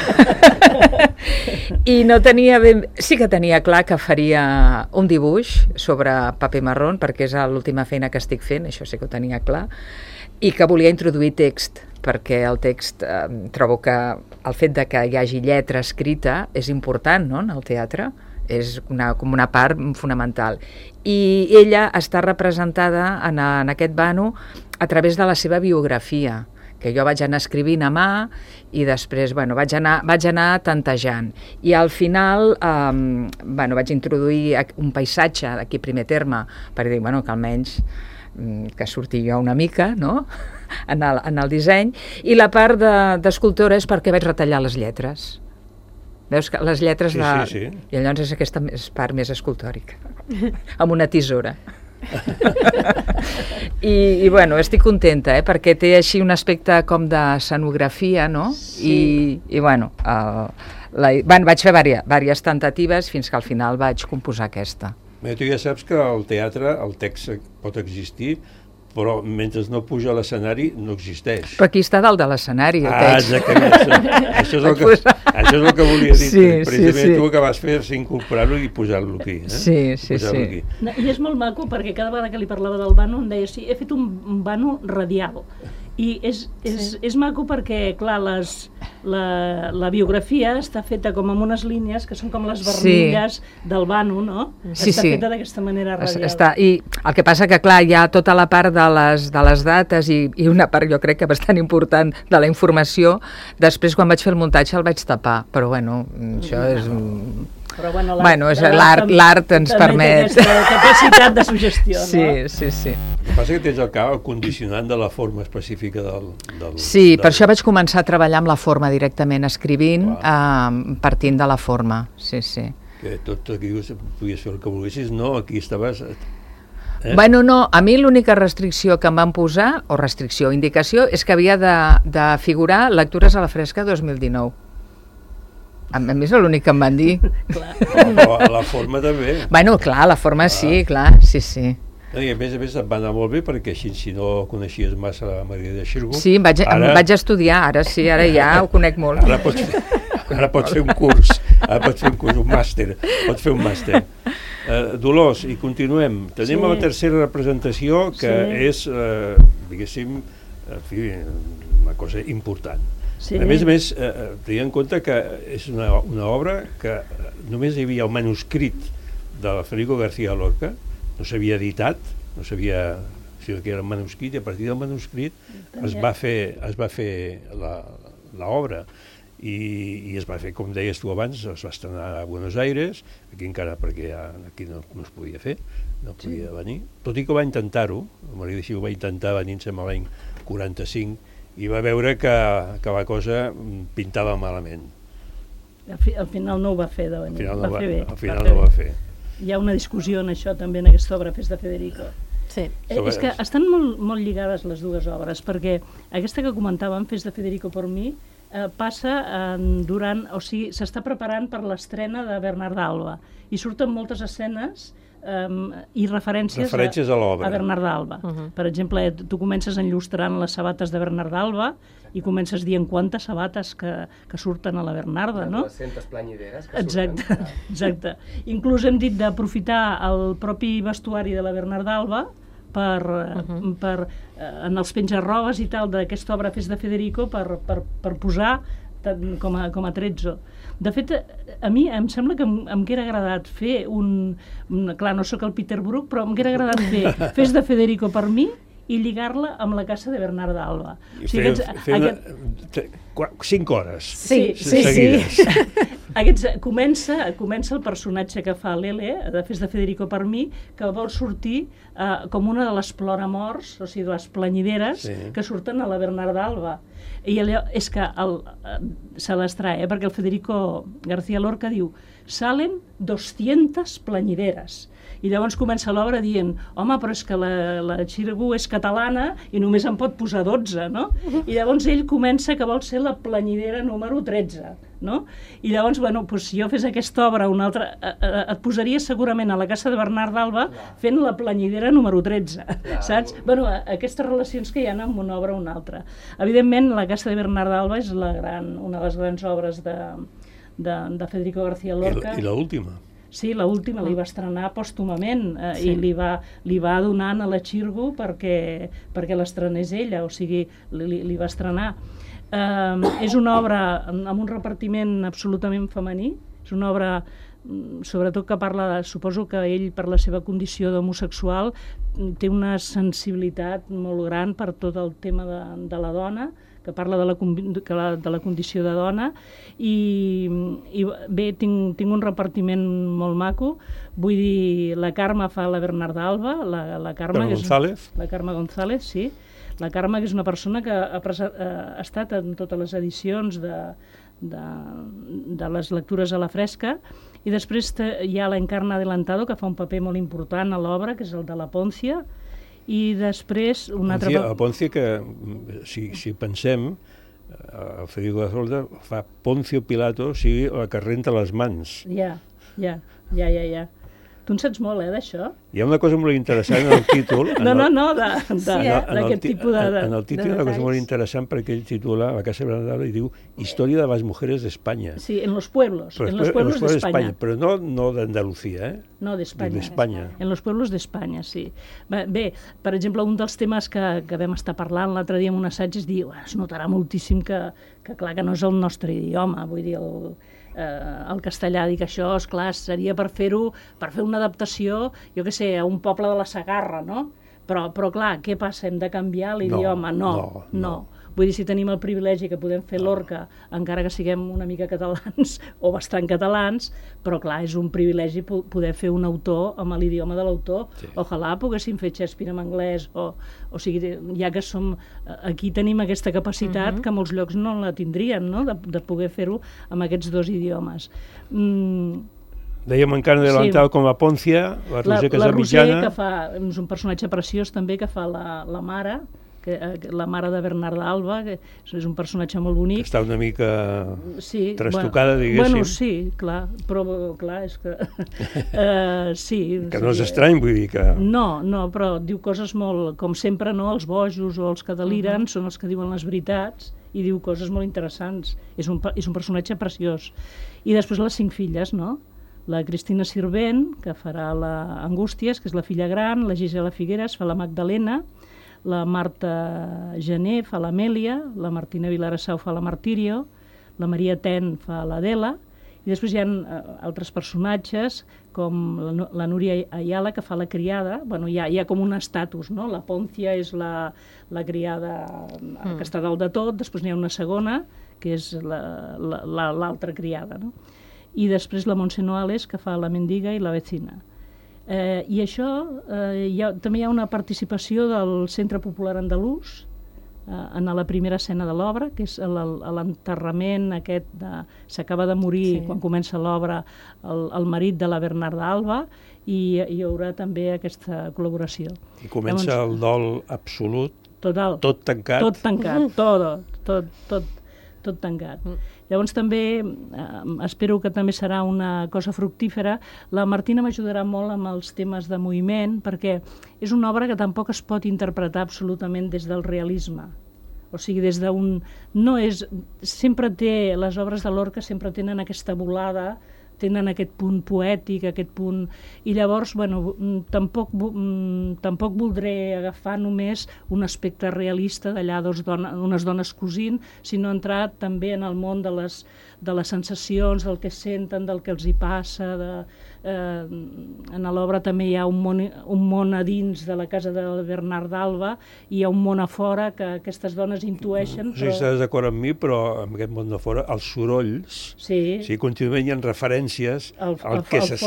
I no tenia sí que tenia clar que faria un dibuix sobre paper marró, perquè és l'última feina que estic fent, això sí que ho tenia clar, i que volia introduir text, perquè el text trobo que el fet de que hi hagi lletra escrita és important, no?, en el teatre, és com una part fonamental. I ella està representada en aquest vano a través de la seva biografia, que jo vaig anar escrivint a mà i després vaig anar tantejant. I al final vaig introduir un paisatge d'aquí primer terme, perquè dic, que almenys que surti jo una mica, no?, en el disseny, i la part d'escultora és perquè vaig retallar les lletres. Veus que les lletres Sí. I llavors és aquesta part més escultòrica, amb una tisora. I estic contenta, perquè té així un aspecte com d'escenografia, no? Sí. I vaig fer diverses tentatives fins que al final vaig composar aquesta. Tu ja saps que al teatre el text pot existir, però mentre no puja a l'escenari no existeix. Però aquí està dalt de l'escenari, el text. Exactament. Això és el que volia dir. Sí, precisament tu el que vas fer és incorporar-lo i posar-lo aquí. Sí. I és molt maco perquè cada vegada que li parlava del vano em deia, sí, he fet un vano radial. I és maco perquè, clar, la biografia està feta com amb unes línies que són com les vermelles del vano, no? Està feta d'aquesta manera radial. I el que passa que, clar, hi ha tota la part de les dates i una part, jo crec que bastant important, de la informació. Després, quan vaig fer el muntatge, el vaig tapar. Però, això és... Però, l'art ens permet... També té aquesta capacitat de suggestió, no? Sí. El que passa que tens el condicionant de la forma específica del... Sí, per això vaig començar a treballar amb la forma directament, escrivint, partint de la forma, sí. Que tot aquí podies fer el que volguessis, no? Aquí estaves... No, a mi l'única restricció que em van posar, o indicació, és que havia de figurar Lectures a la Fresca 2019. A mi és l'únic que em van dir. La forma també. Clar, la forma sí, clar, sí. I a més et va anar molt bé perquè així, si no coneixies massa la Margarita Xirgu... Sí, em vaig estudiar, ara ja ho conec molt. Ara pots fer un curs, un màster. Dolors, i continuem. Tenim la tercera representació, que és, diguéssim, una cosa important. A més, tenint en compte que és una obra que només hi havia el manuscrit de Federico García Lorca, no s'havia editat, sinó que era un manuscrit, i a partir del manuscrit es va fer l'obra, i es va fer, com deies tu abans, es va estrenar a Buenos Aires, aquí encara perquè aquí no es podia fer, no podia venir, tot i que va intentar-ho, la Margarita Xirgu va intentar venir, em sembla, l'any 45, i va veure que la cosa pintava malament. Al final no ho va fer de venir, va fer bé. Al final no ho va fer. Hi ha una discussió en això també en aquesta obra, Fes de Federico. Sí. És que estan molt lligades les dues obres, perquè aquesta que comentàvem, Fes de Federico por mi, passa s'està preparant per l'estrena de Bernarda Alba, i surten moltes escenes i referències a l'obra. A Bernarda Alba. Per exemple, tu comences enllustrant les sabates de Bernarda Alba i comences dient quantes sabates que surten a la Bernarda, no? 200 planyideres que surten. Exacte. Inclús hem dit d'aprofitar el propi vestuari de la Bernarda Alba en els penjarrobes i tal d'aquesta obra Fes de Federico per posar com a trezzo. De fet, a mi em sembla que em hauria agradat fer clar, no sóc el Peter Brook, però em hauria agradat fer Fes de Federico per mi i lligar-la amb la casa de Bernarda Alba. Fer 5 hores seguides. Comença el personatge que fa l'Ele, de Fes de Federico per mi, que vol sortir com una de les ploramorts, o sigui, de les planyideres que surten a la Bernarda Alba. I allò, és que se l'extrae, perquè el Federico García Lorca diu salen 200 planyideres. I llavors comença l'obra dient home, però és que la Xirgu és catalana i només en pot posar 12, no? I llavors ell comença que vol ser la planyidera número 13, no? I llavors, bueno, doncs, si jo fes aquesta obra una altra, et posaria segurament a la casa de Bernard d'Alba fent la planyidera número 13, saps? Bueno, aquestes relacions que hi ha amb una obra o una altra. Evidentment, la casa de Bernard d'Alba és una de les grans obres de Federico García Lorca. I l'última. Sí, l'última li va estrenar pòstumament i li va donant a la Xirgu perquè l'estrenés ella, o sigui, li va estrenar. És una obra amb un repartiment absolutament femení, és una obra sobretot que parla, suposo que ell per la seva condició d'homosexual té una sensibilitat molt gran per tot el tema de la dona, que parla de la condició de dona i bé, tinc un repartiment molt maco, vull dir, la Carme fa la Bernard d'Alba, la Carme González, sí, la Carme que és una persona que ha estat en totes les edicions de les lectures a la fresca, i després hi ha l'Encarna Adelantado, que fa un paper molt important a l'obra, que és el de la Pòncia, i després una altra... A Poncio, que si pensem, el Federico de Solda fa Poncio Pilato, o sigui, la que renta les mans. Ja. Tu en saps molt, d'això? Hi ha una cosa molt interessant en el títol. D'aquest tipus de... En el títol hi ha una cosa molt interessant perquè ell titula la Casa de Bernard d'Alba i diu Història de les mujeres d'Espanya. Sí, en los pueblos d'Espanya. Però no d'Andalucía, No, d'Espanya. En los pueblos d'Espanya, sí. Bé, per exemple, un dels temes que vam estar parlant l'altre dia en un assaig és dir, es notarà moltíssim que clar que no és el nostre idioma, vull dir, el castellà, dic això, esclar, seria per fer una adaptació, jo què sé, a un poble de la Segarra, no? Però clar, què passa? Hem de canviar l'idioma? No. Vull dir, si tenim el privilegi que podem fer Lorca, encara que siguem una mica catalans, o bastant catalans, però clar, és un privilegi poder fer un autor amb l'idioma de l'autor. Ojalà poguéssim fer Shakespeare en anglès, o sigui, ja que aquí tenim aquesta capacitat que molts llocs no la tindrien, no?, de poder fer-ho amb aquests dos idiomes. Dèiem encara adelantat com la Pòncia, la Roser Casamitjana. La Roser, que és un personatge preciós també, que fa la mare, la mare de Bernard d'Alba, que és un personatge molt bonic. Està una mica trastocada, diguéssim. Bueno, sí, clar, però clar, és que... sí. Que no és estrany, vull dir que... No, però diu coses molt... Com sempre, no?, els bojos o els que deliren són els que diuen les veritats i diu coses molt interessants. És un personatge preciós. I després les 5 filles, no?, la Cristina Sirvent, que farà la Angústies, que és la filla gran, la Gisela Figueres fa la Magdalena, la Marta Gené fa l'Amèlia, la Martina Vilarassau fa la Martirio, la Maria Ten fa l'Adela, i després hi ha altres personatges, com la Núria Ayala, que fa la criada. Bueno, hi ha com un estatus, no? La Pòncia és la criada que està dalt de tot, després n'hi ha una segona, que és l'altra criada, no? I després la Montse Noales, que fa la Mendiga i la Vecina. I això, també hi ha una participació del Centre Popular Andalús en la primera escena de l'obra, que és l'enterrament aquest, s'acaba de morir quan comença l'obra el marit de la Bernard d'Alba, i hi haurà també aquesta col·laboració. I comença el dol absolut, total, tot tancat. Tot tancat, tot tancat. Llavors també, espero que també serà una cosa fructífera, la Martina m'ajudarà molt amb els temes de moviment, perquè és una obra que tampoc es pot interpretar absolutament des del realisme. O sigui, des d'un... Sempre les obres de Lorca sempre tenen aquesta volada, tenen aquest punt poètic, aquest punt... I llavors, bueno, tampoc voldré agafar només un aspecte realista d'allà unes dones cosint, sinó entrar també en el món de les sensacions, del que senten, del que els hi passa. En l'obra també hi ha un món a dins de la casa de Bernard d'Alba i hi ha un món a fora que aquestes dones intueixen. No sé si estàs d'acord amb mi, però en aquest món de fora, els sorolls, contínuament hi ha referències al que se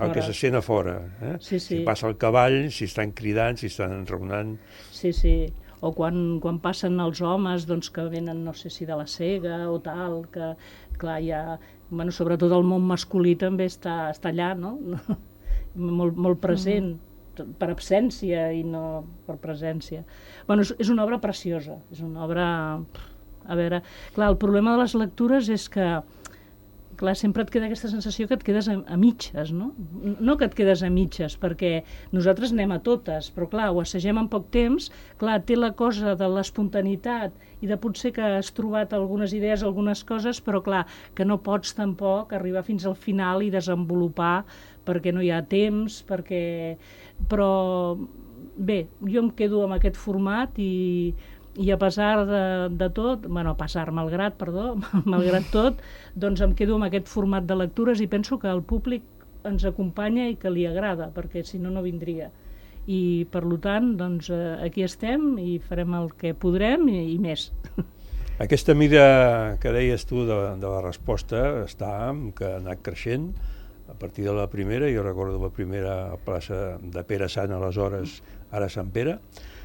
sent a fora. Si passa el cavall, si estan cridant, si estan enraonant. Sí. o quan passen els homes doncs, que venen, no sé si de la Sega o tal, que clar, ja, bueno, sobretot el món masculí també està allà, no? molt present, per absència i no per presència. Bueno, és una obra preciosa, és una obra... A veure, clar, el problema de les lectures és que clar, sempre et queda aquesta sensació que et quedes a mitges, no? No que et quedes a mitges, perquè nosaltres anem a totes, però clar, ho assagem en poc temps, clar, té la cosa de l'espontaneïtat i de potser que has trobat algunes idees, algunes coses, però clar, que no pots tampoc arribar fins al final i desenvolupar perquè no hi ha temps, perquè... Però bé, jo em quedo amb aquest format i a pesar de tot, malgrat tot, doncs em quedo amb aquest format de lectures i penso que el públic ens acompanya i que li agrada, perquè si no, no vindria. I per tant, doncs, aquí estem i farem el que podrem i més. Aquesta mida que deies tu de la resposta que ha anat creixent a partir de la primera. Jo recordo la primera plaça de Pere Sant, aleshores, ara Sant Pere,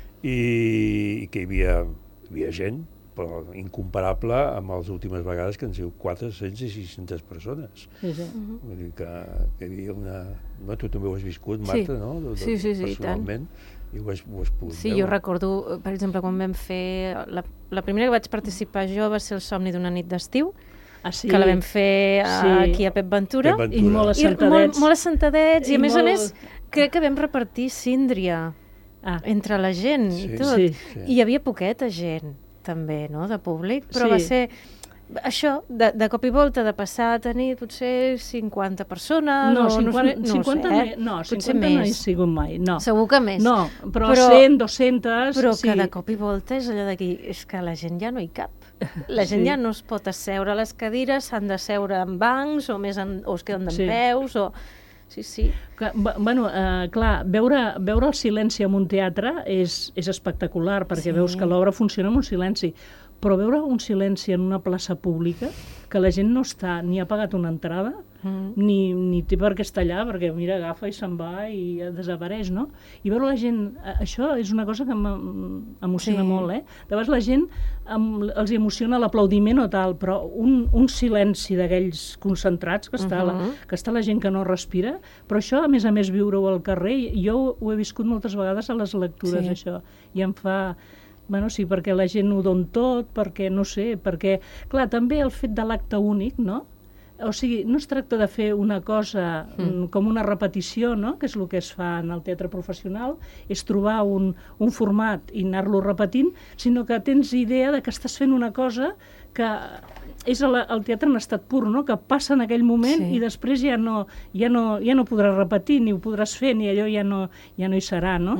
i que hi havia gent, però incomparable amb les últimes vegades que han sigut 400 i 600 persones. Sí. Vull dir que hi havia una... No, tu també ho has viscut, Marta, no? Sí, personalment, i ho has pogut Sí, jo recordo, per exemple, quan vam fer... La primera que vaig participar jo va ser el Somni d'una nit d'estiu, que la vam fer aquí a Pep Ventura. I molt assentadets. Molt assentadets, i a més, crec que vam repartir síndria entre la gent i tot. Sí. I hi havia poqueta gent, també, no?, de públic, però va ser això, de cop i volta, de passar a tenir potser 50 persones... No, 50 no he sigut mai, no. Segur que més. No, però 100, 200... Però que de cop i volta és allò d'aquí, és que la gent ja no hi cap. La gent ja no es pot asseure a les cadires, s'han de seure en bancs o es queden dempeus o... Sí. Bueno, clar, veure el silenci en un teatre és espectacular, perquè veus que l'obra funciona amb un silenci, però veure un silenci en una plaça pública, que la gent no està ni ha pagat una entrada, ni té per què estar allà, perquè mira, agafa i se'n va i desapareix, no? I veure la gent, això és una cosa que m'emociona molt, De vegades la gent els emociona l'aplaudiment o tal, però un silenci d'aquells concentrats, que està la gent que no respira, però això, a més, viure-ho al carrer, jo ho he viscut moltes vegades a les lectures, això, i em fa... Bueno, sí, perquè la gent ho don tot, perquè, no sé, perquè... Clar, també el fet de l'acte únic, no? O sigui, no es tracta de fer una cosa com una repetició, no?, que és el que es fa en el teatre professional, és trobar un format i anar-lo repetint, sinó que tens idea de que estàs fent una cosa que és el teatre en estat pur, no?, que passa en aquell moment i després ja no podràs repetir, ni ho podràs fer, ni allò ja no hi serà, no?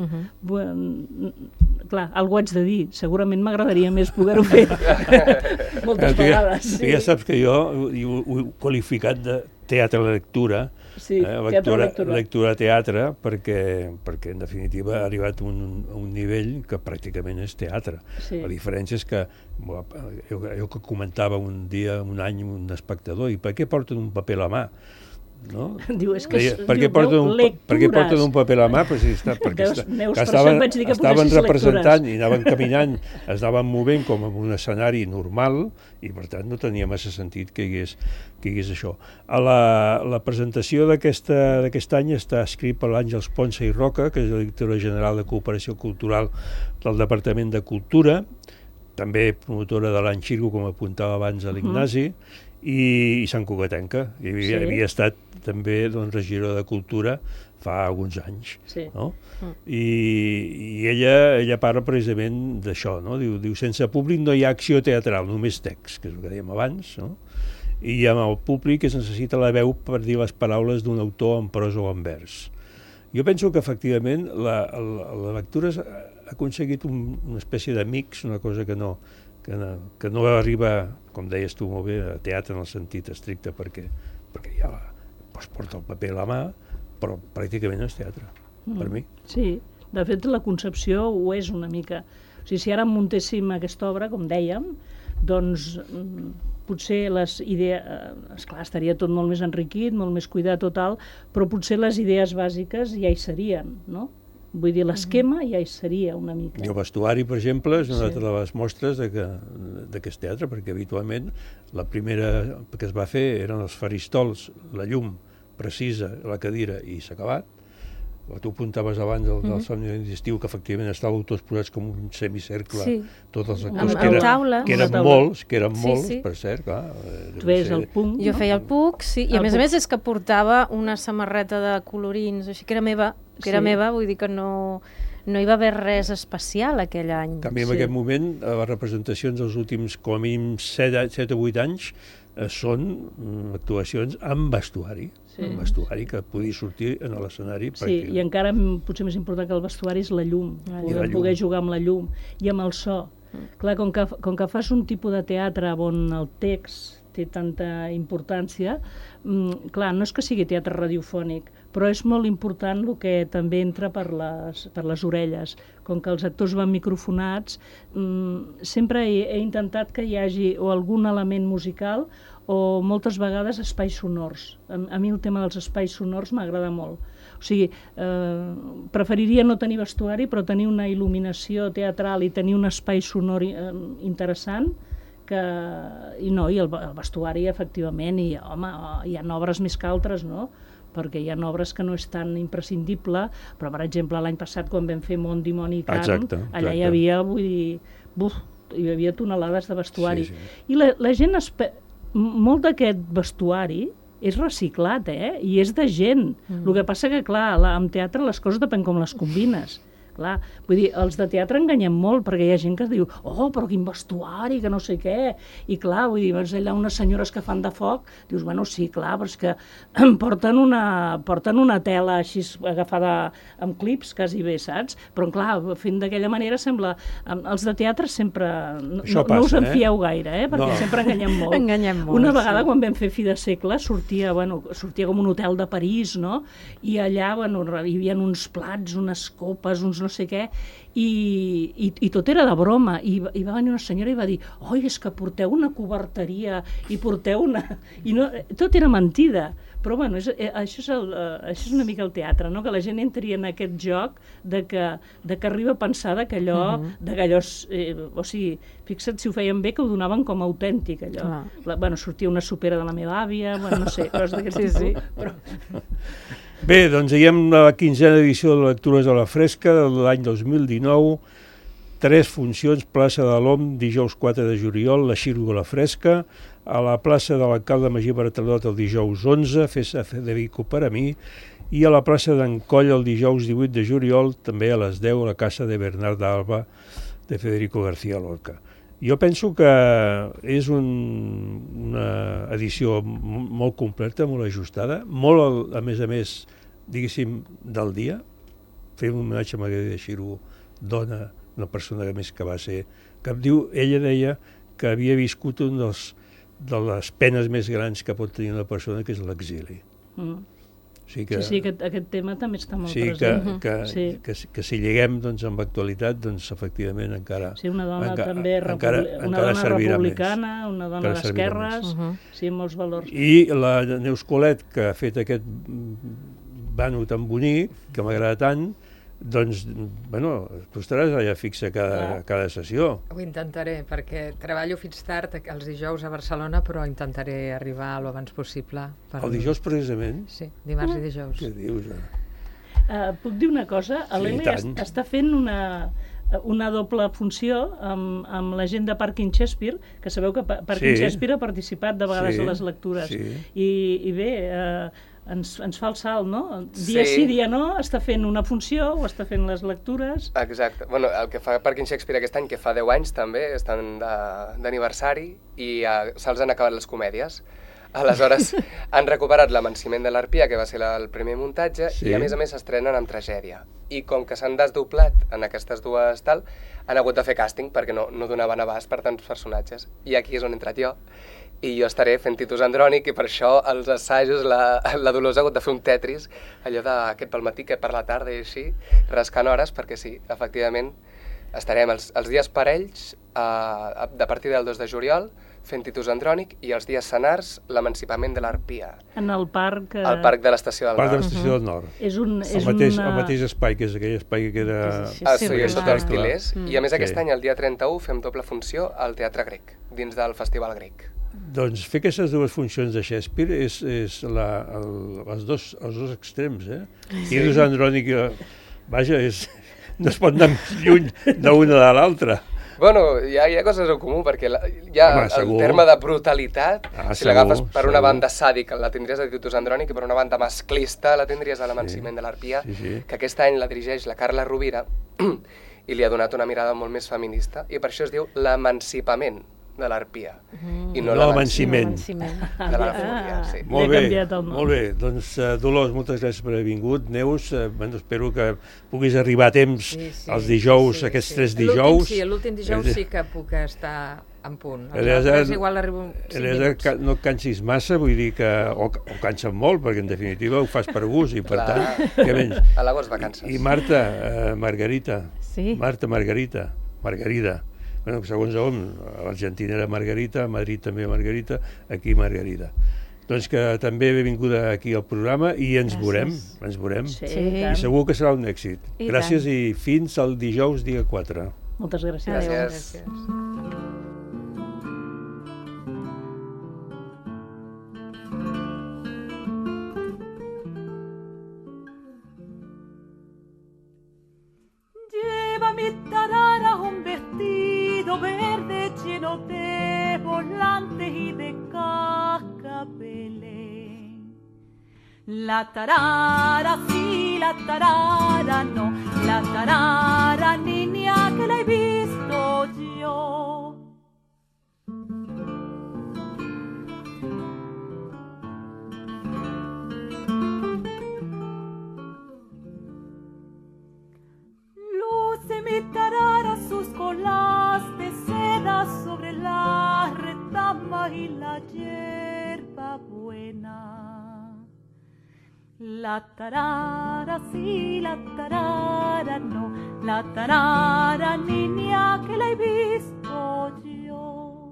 Clar, algú haig de dir, segurament m'agradaria més poder-ho fer moltes vegades. Ja saps que jo ho he qualificat de teatre-lectura, lectura-teatre, perquè en definitiva ha arribat a un nivell que pràcticament és teatre. La diferència és que, jo que comentava un any un espectador, i per què porten un paper a la mà? No? Diu, és que per què porten un paper a la mà? Perquè estaven representant i anaven caminant, es anaven movent com en un escenari normal i per tant no tenia massa sentit que hi hagués això. La presentació d'aquest any està escrit per l'Àngels Ponsa i Roca, que és la directora general de Cooperació Cultural del Departament de Cultura, també promotora de l'Any Xirgo, com apuntava abans a l'Ignasi, i Sant Cugatenca. Havia estat també regidora de Cultura fa alguns anys. No? I ella parla precisament d'això, no? Diu, sense públic no hi ha acció teatral, només text, que és el que dèiem abans, no? I amb el públic es necessita la veu per dir les paraules d'un autor en prosa o en vers. Jo penso que efectivament la lectura ha aconseguit una espècie de mix, una cosa que no arriba, com deies tu molt bé, a teatre en el sentit estricte, perquè ja es porta el paper a la mà, però pràcticament és teatre, per mi. Sí, de fet la concepció ho és una mica. O sigui, si ara muntéssim aquesta obra, com dèiem, doncs potser les idees... Esclar, estaria tot molt més enriquit, molt més cuidat, total, però potser les idees bàsiques ja hi serien, no? Vull dir, l'esquema ja hi seria una mica. I el vestuari, per exemple, és una altra de les mostres d'aquest teatre, perquè habitualment la primera que es va fer eren els faristols, la llum precisa, la cadira, i s'ha acabat. Tu apuntaves abans del somni d'estiu, que efectivament estaven tots posats com un semicercle, tots els actors, que eren molts, per cert, clar. Tu veies el puc. Jo feia el puc, sí, i a més és que portava una samarreta de colorins, així que era meva, vull dir que no hi va haver res especial aquell any. En canvi, en aquest moment, les representacions dels últims, com a mínim, 7 o 8 anys, són actuacions amb vestuari, que pugui sortir en l'escenari. Sí, i encara potser més important que el vestuari és la llum, poder jugar amb la llum i amb el so. Clar, com que fas un tipus de teatre on el text té tanta importància, clar, no és que sigui teatre radiofònic, però és molt important el que també entra per les orelles. Com que els actors van microfonats, sempre he intentat que hi hagi o algun element musical o moltes vegades espais sonors. A mi el tema dels espais sonors m'agrada molt. O sigui, preferiria no tenir vestuari, però tenir una il·luminació teatral i tenir un espai sonor interessant, i el vestuari, efectivament, i home, hi ha obres més que altres, no? Perquè hi ha obres que no és tan imprescindible, però, per exemple, l'any passat, quan vam fer Món, Dimoni i Carn, allà hi havia, vull dir, hi havia tonelades de vestuari. I la gent, molt d'aquest vestuari és reciclat, i és de gent. El que passa que, clar, en teatre les coses depèn com les combines. Clar, vull dir, els de teatre enganyem molt, perquè hi ha gent que diu, però quin vestuari, que no sé què, i clar, vull dir, veus allà unes senyores que fan de foc, dius, bueno, sí, clar, però és que porten una tela així agafada amb clips, quasi bé, saps? Però clar, fent d'aquella manera sembla... Els de teatre sempre... No us en fieu gaire, perquè sempre enganyem molt. Enganyem molt. Una vegada, quan vam fer Fi de segle, sortia com un hotel de París, no? I allà, hi havia uns plats, unes copes, uns no sé què, i tot era de broma, i va venir una senyora i va dir, oi, és que porteu una coberteria i porteu una... I no, tot era mentida, però bueno, això és una mica el teatre, no? Que la gent entri en aquest joc de que arriba a pensar que allò, o sigui, fixa't si ho feien bé, que ho donaven com autèntic, allò. Bueno, sortia una sopera de la meva àvia, bueno, no sé, coses d'aquest tipus, però... Bé, doncs veiem la 15a edició de Lectures a la Fresca de l'any 2019, 3 funcions, plaça de l'Om, dijous 4 de juliol, la Xirgo a la Fresca, a la plaça de l'Alcalde Magí Bartralot el dijous 11, Festa Federico per a mi, i a la plaça d'en Coll el dijous 18 de juliol, també a les 10, a la casa de Bernard Alba de Federico García Lorca. Jo penso que és una edició molt completa, molt ajustada, molt, a més, diguéssim, del dia. Fer un homenatge a Margarida Xirgo, dona, una persona més que va ser... Ella deia que havia viscut un de les penes més grans que pot tenir una persona, que és l'exili. Sí, aquest tema també està molt present. Que si lliguem amb l'actualitat, doncs efectivament encara... Sí, una dona també republicana, una dona d'esquerres, sí, molts valors. I la Neus Colet, que ha fet aquest vano tan bonic, que m'agrada tant, doncs, bueno, tu estaràs allà fixa cada sessió. Ho intentaré, perquè treballo fins tard els dijous a Barcelona, però intentaré arribar lo abans possible. El dijous, precisament? Sí, dimarts i dijous. Què dius, puc dir una cosa? L'Eli està fent una doble funció amb la gent de Parking Shakespeare, que sabeu que Parking Shakespeare ha participat de vegades a les lectures. I bé... Ens fa el salt, no? Dia sí, dia no, està fent una funció o està fent les lectures. Exacte. Bueno, el que fa Parking Shakespeare aquest any, que fa 10 anys també, estan d'aniversari i se'ls han acabat les comèdies. Aleshores, han recuperat l'Amanciment de l'Arpia, que va ser el primer muntatge, i a més s'estrenen amb tragèdia. I com que s'han desdoblat en aquestes dues han hagut de fer càsting perquè no donaven abast per tants personatges. I aquí és on he entrat jo. I jo estaré fent Titus Andrònic, i per això els assajos la Dolors ha hagut de fer un Tetris, allò d'aquest pel matí, que per la tarda i així, rascant hores, perquè sí, efectivament, estarem els dies parells, a partir del 2 de juliol, fent Titus Andrònic, i els dies senars, l'emancipament de l'Arpia. En el parc... Al parc de l'Estació del Nord. Parc de l'Estació del Nord. El mateix espai, que és aquell espai que queda... Sí, sota els Tilers. I a més aquest any, el dia 31, fem doble funció al Teatre Grec, dins del Festival Grec. Doncs fer aquestes dues funcions de Shakespeare és els dos extrems, eh? Titus Andrònic, vaja, no es pot anar lluny d'una de l'altra. Bueno, hi ha coses en comú, perquè hi ha el terme de brutalitat, si l'agafes per una banda sàdica la tindries a Titus Andrònic i per una banda masclista la tindries a l'emancipament de l'Arpia, que aquest any la dirigeix la Carla Rovira i li ha donat una mirada molt més feminista, i per això es diu l'emancipament de l'Arpia, i no l'emanciment de l'Arpia. Sí. Molt bé. Doncs, Dolors, moltes gràcies per haver vingut. Neus, espero que puguis arribar a temps els dijous, aquests 3 dijous. L'últim dijous sí que puc estar en punt. Igual arribo 5 minuts. No et cansis massa, vull dir que... O cansen molt, perquè en definitiva ho fas per gust, i per tant, què menys? A l'agost vacances. I Marta, Margarita. Margarida. Bueno, segons on, a l'Argentina era Margarita, a Madrid també Margarita, aquí Margarida. Doncs que també benvinguda aquí al programa i ens veurem. I segur que serà un èxit. Gràcies i fins al dijous dia 4. Moltes gràcies. Gràcies. Lleva mi tarara un vestido verde lleno de volantes y de cascabeles. La tarara sí, la tarara no, la tarara niña que la he visto yo. Luce mi tarara sus colas de seda sobre la retama y la hierba buena. La tarara sí, la tarara no, la tarara niña que la he visto yo.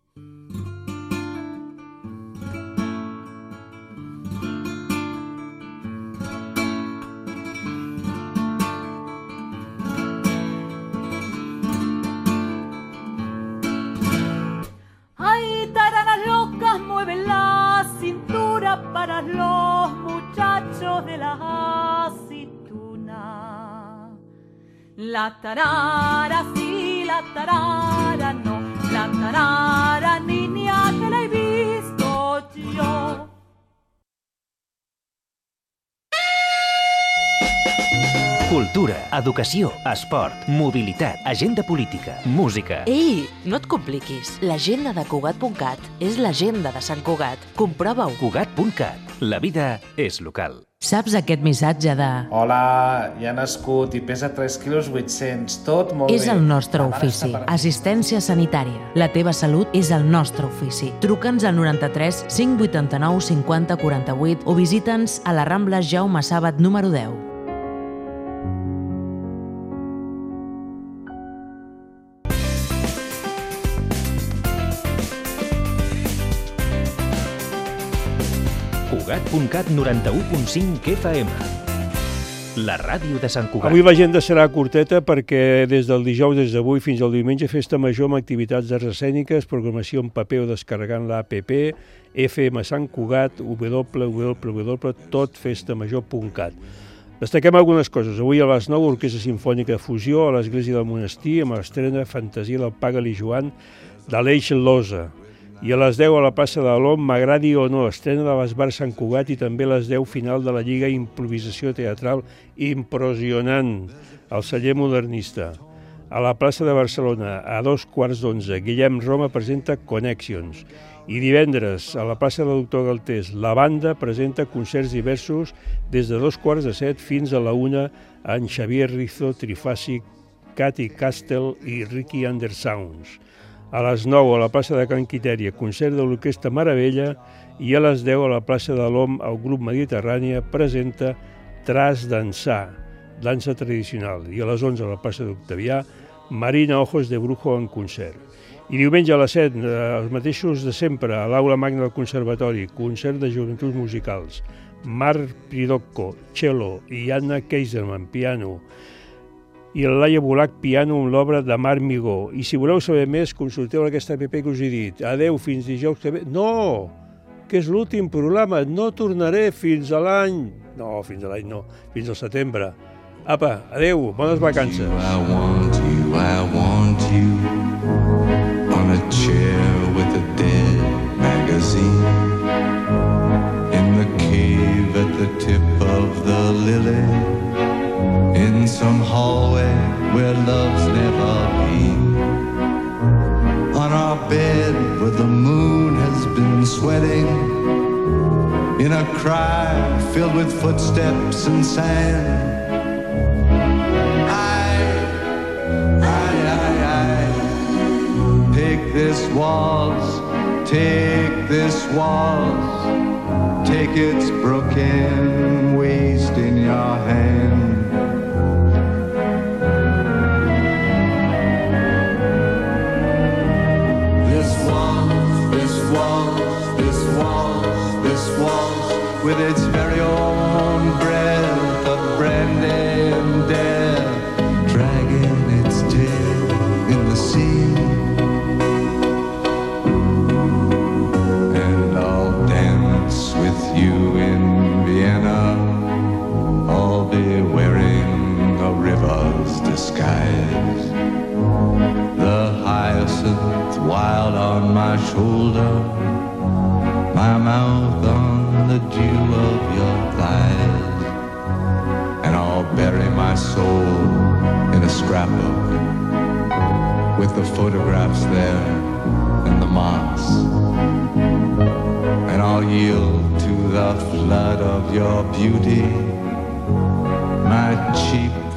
Ay, tararas locas mueven la cintura para los muchachos de la aceituna. La tarara sí, la tarara no, la tarara niña que la he visto yo. Cultura, educació, esport, mobilitat, agenda política, música... Ei, no et compliquis. L'agenda de Cugat.cat és l'agenda de Sant Cugat. Comprova-ho. Cugat.cat. La vida és local. Saps aquest missatge de... Hola, ja ha nascut i pesa 3 quilos 800, tot molt bé. És el nostre ofici. Assistència sanitària. La teva salut és el nostre ofici. Truca'ns al 93 589 50 48 o visita'ns a la Rambla Jaume Sàbat número 10. Cugat.cat 91.5 FM. La ràdio de Sant Cugat. Avui l'agenda serà curteta perquè des d'avui fins al diumenge festa major amb activitats d'arts escèniques, programació en paper o descarregant l'APP, FM Sant Cugat, www.totfestamajor.cat. Destaquem algunes coses. Avui a les 9, Orquestra Simfònica de Fusió a l'Església del Monestir amb l'estrena Fantasia del Paga-li Joan d'Aleix Losa. I a les 10 a la plaça de l'Om, M'agradi o no, estrena de l'Esbar Sant Cugat i també a les 10 final de la Lliga Improvisació Teatral Impressionant, al celler modernista. A la plaça de Barcelona, a 11:15, Guillem Roma presenta Connections. I divendres, a la plaça del Doctor Galtés, la banda presenta concerts diversos des de 7:15 fins a la 1 en Xavier Rizo, Trifàsic, Cathy Castel i Ricky Undersounds. A les 9 a la plaça de Can Quitèria, concert de l'Orquestra Meravella, i a les 10 a la plaça de l'Om, el grup Mediterrània presenta Tras Dansar, dansa tradicional, i a les 11 a la plaça d'Octavià, Marina Ojos de Brujo en concert. I diumenge a les 7, els mateixos de sempre, a l'Aula Magna del Conservatori, concert de joventuts musicals. Marc Pridocco, cello, i Anna Keiserman, piano, i el Laia Bulac, piano, amb l'obra de Marc Migó. I si voleu saber més, consulteu aquesta app que us he dit. Adeu, fins dijous que ve. No! Que és l'últim programa. No tornaré fins a l'any... No, fins a l'any no. Fins al setembre. Apa, adeu, bones vacances. I want you on a chair with a dead magazine in the cave at the tip of the lily in some hallway where love's never been on our bed where the moon has been sweating in a cry filled with footsteps and sand. Take this waltz, take this waltz, take its broken waist in your hand. This waltz, this waltz, this waltz, this waltz, with its very own breath of brandy and death, dragging its tail in the sea. With you in Vienna, I'll be wearing a river's disguise. The hyacinth wild on my shoulder, my mouth on the dew of your thighs. And I'll bury my soul in a scrapbook with the photographs there and the moss. And I'll yield to the flood of your beauty, my cheap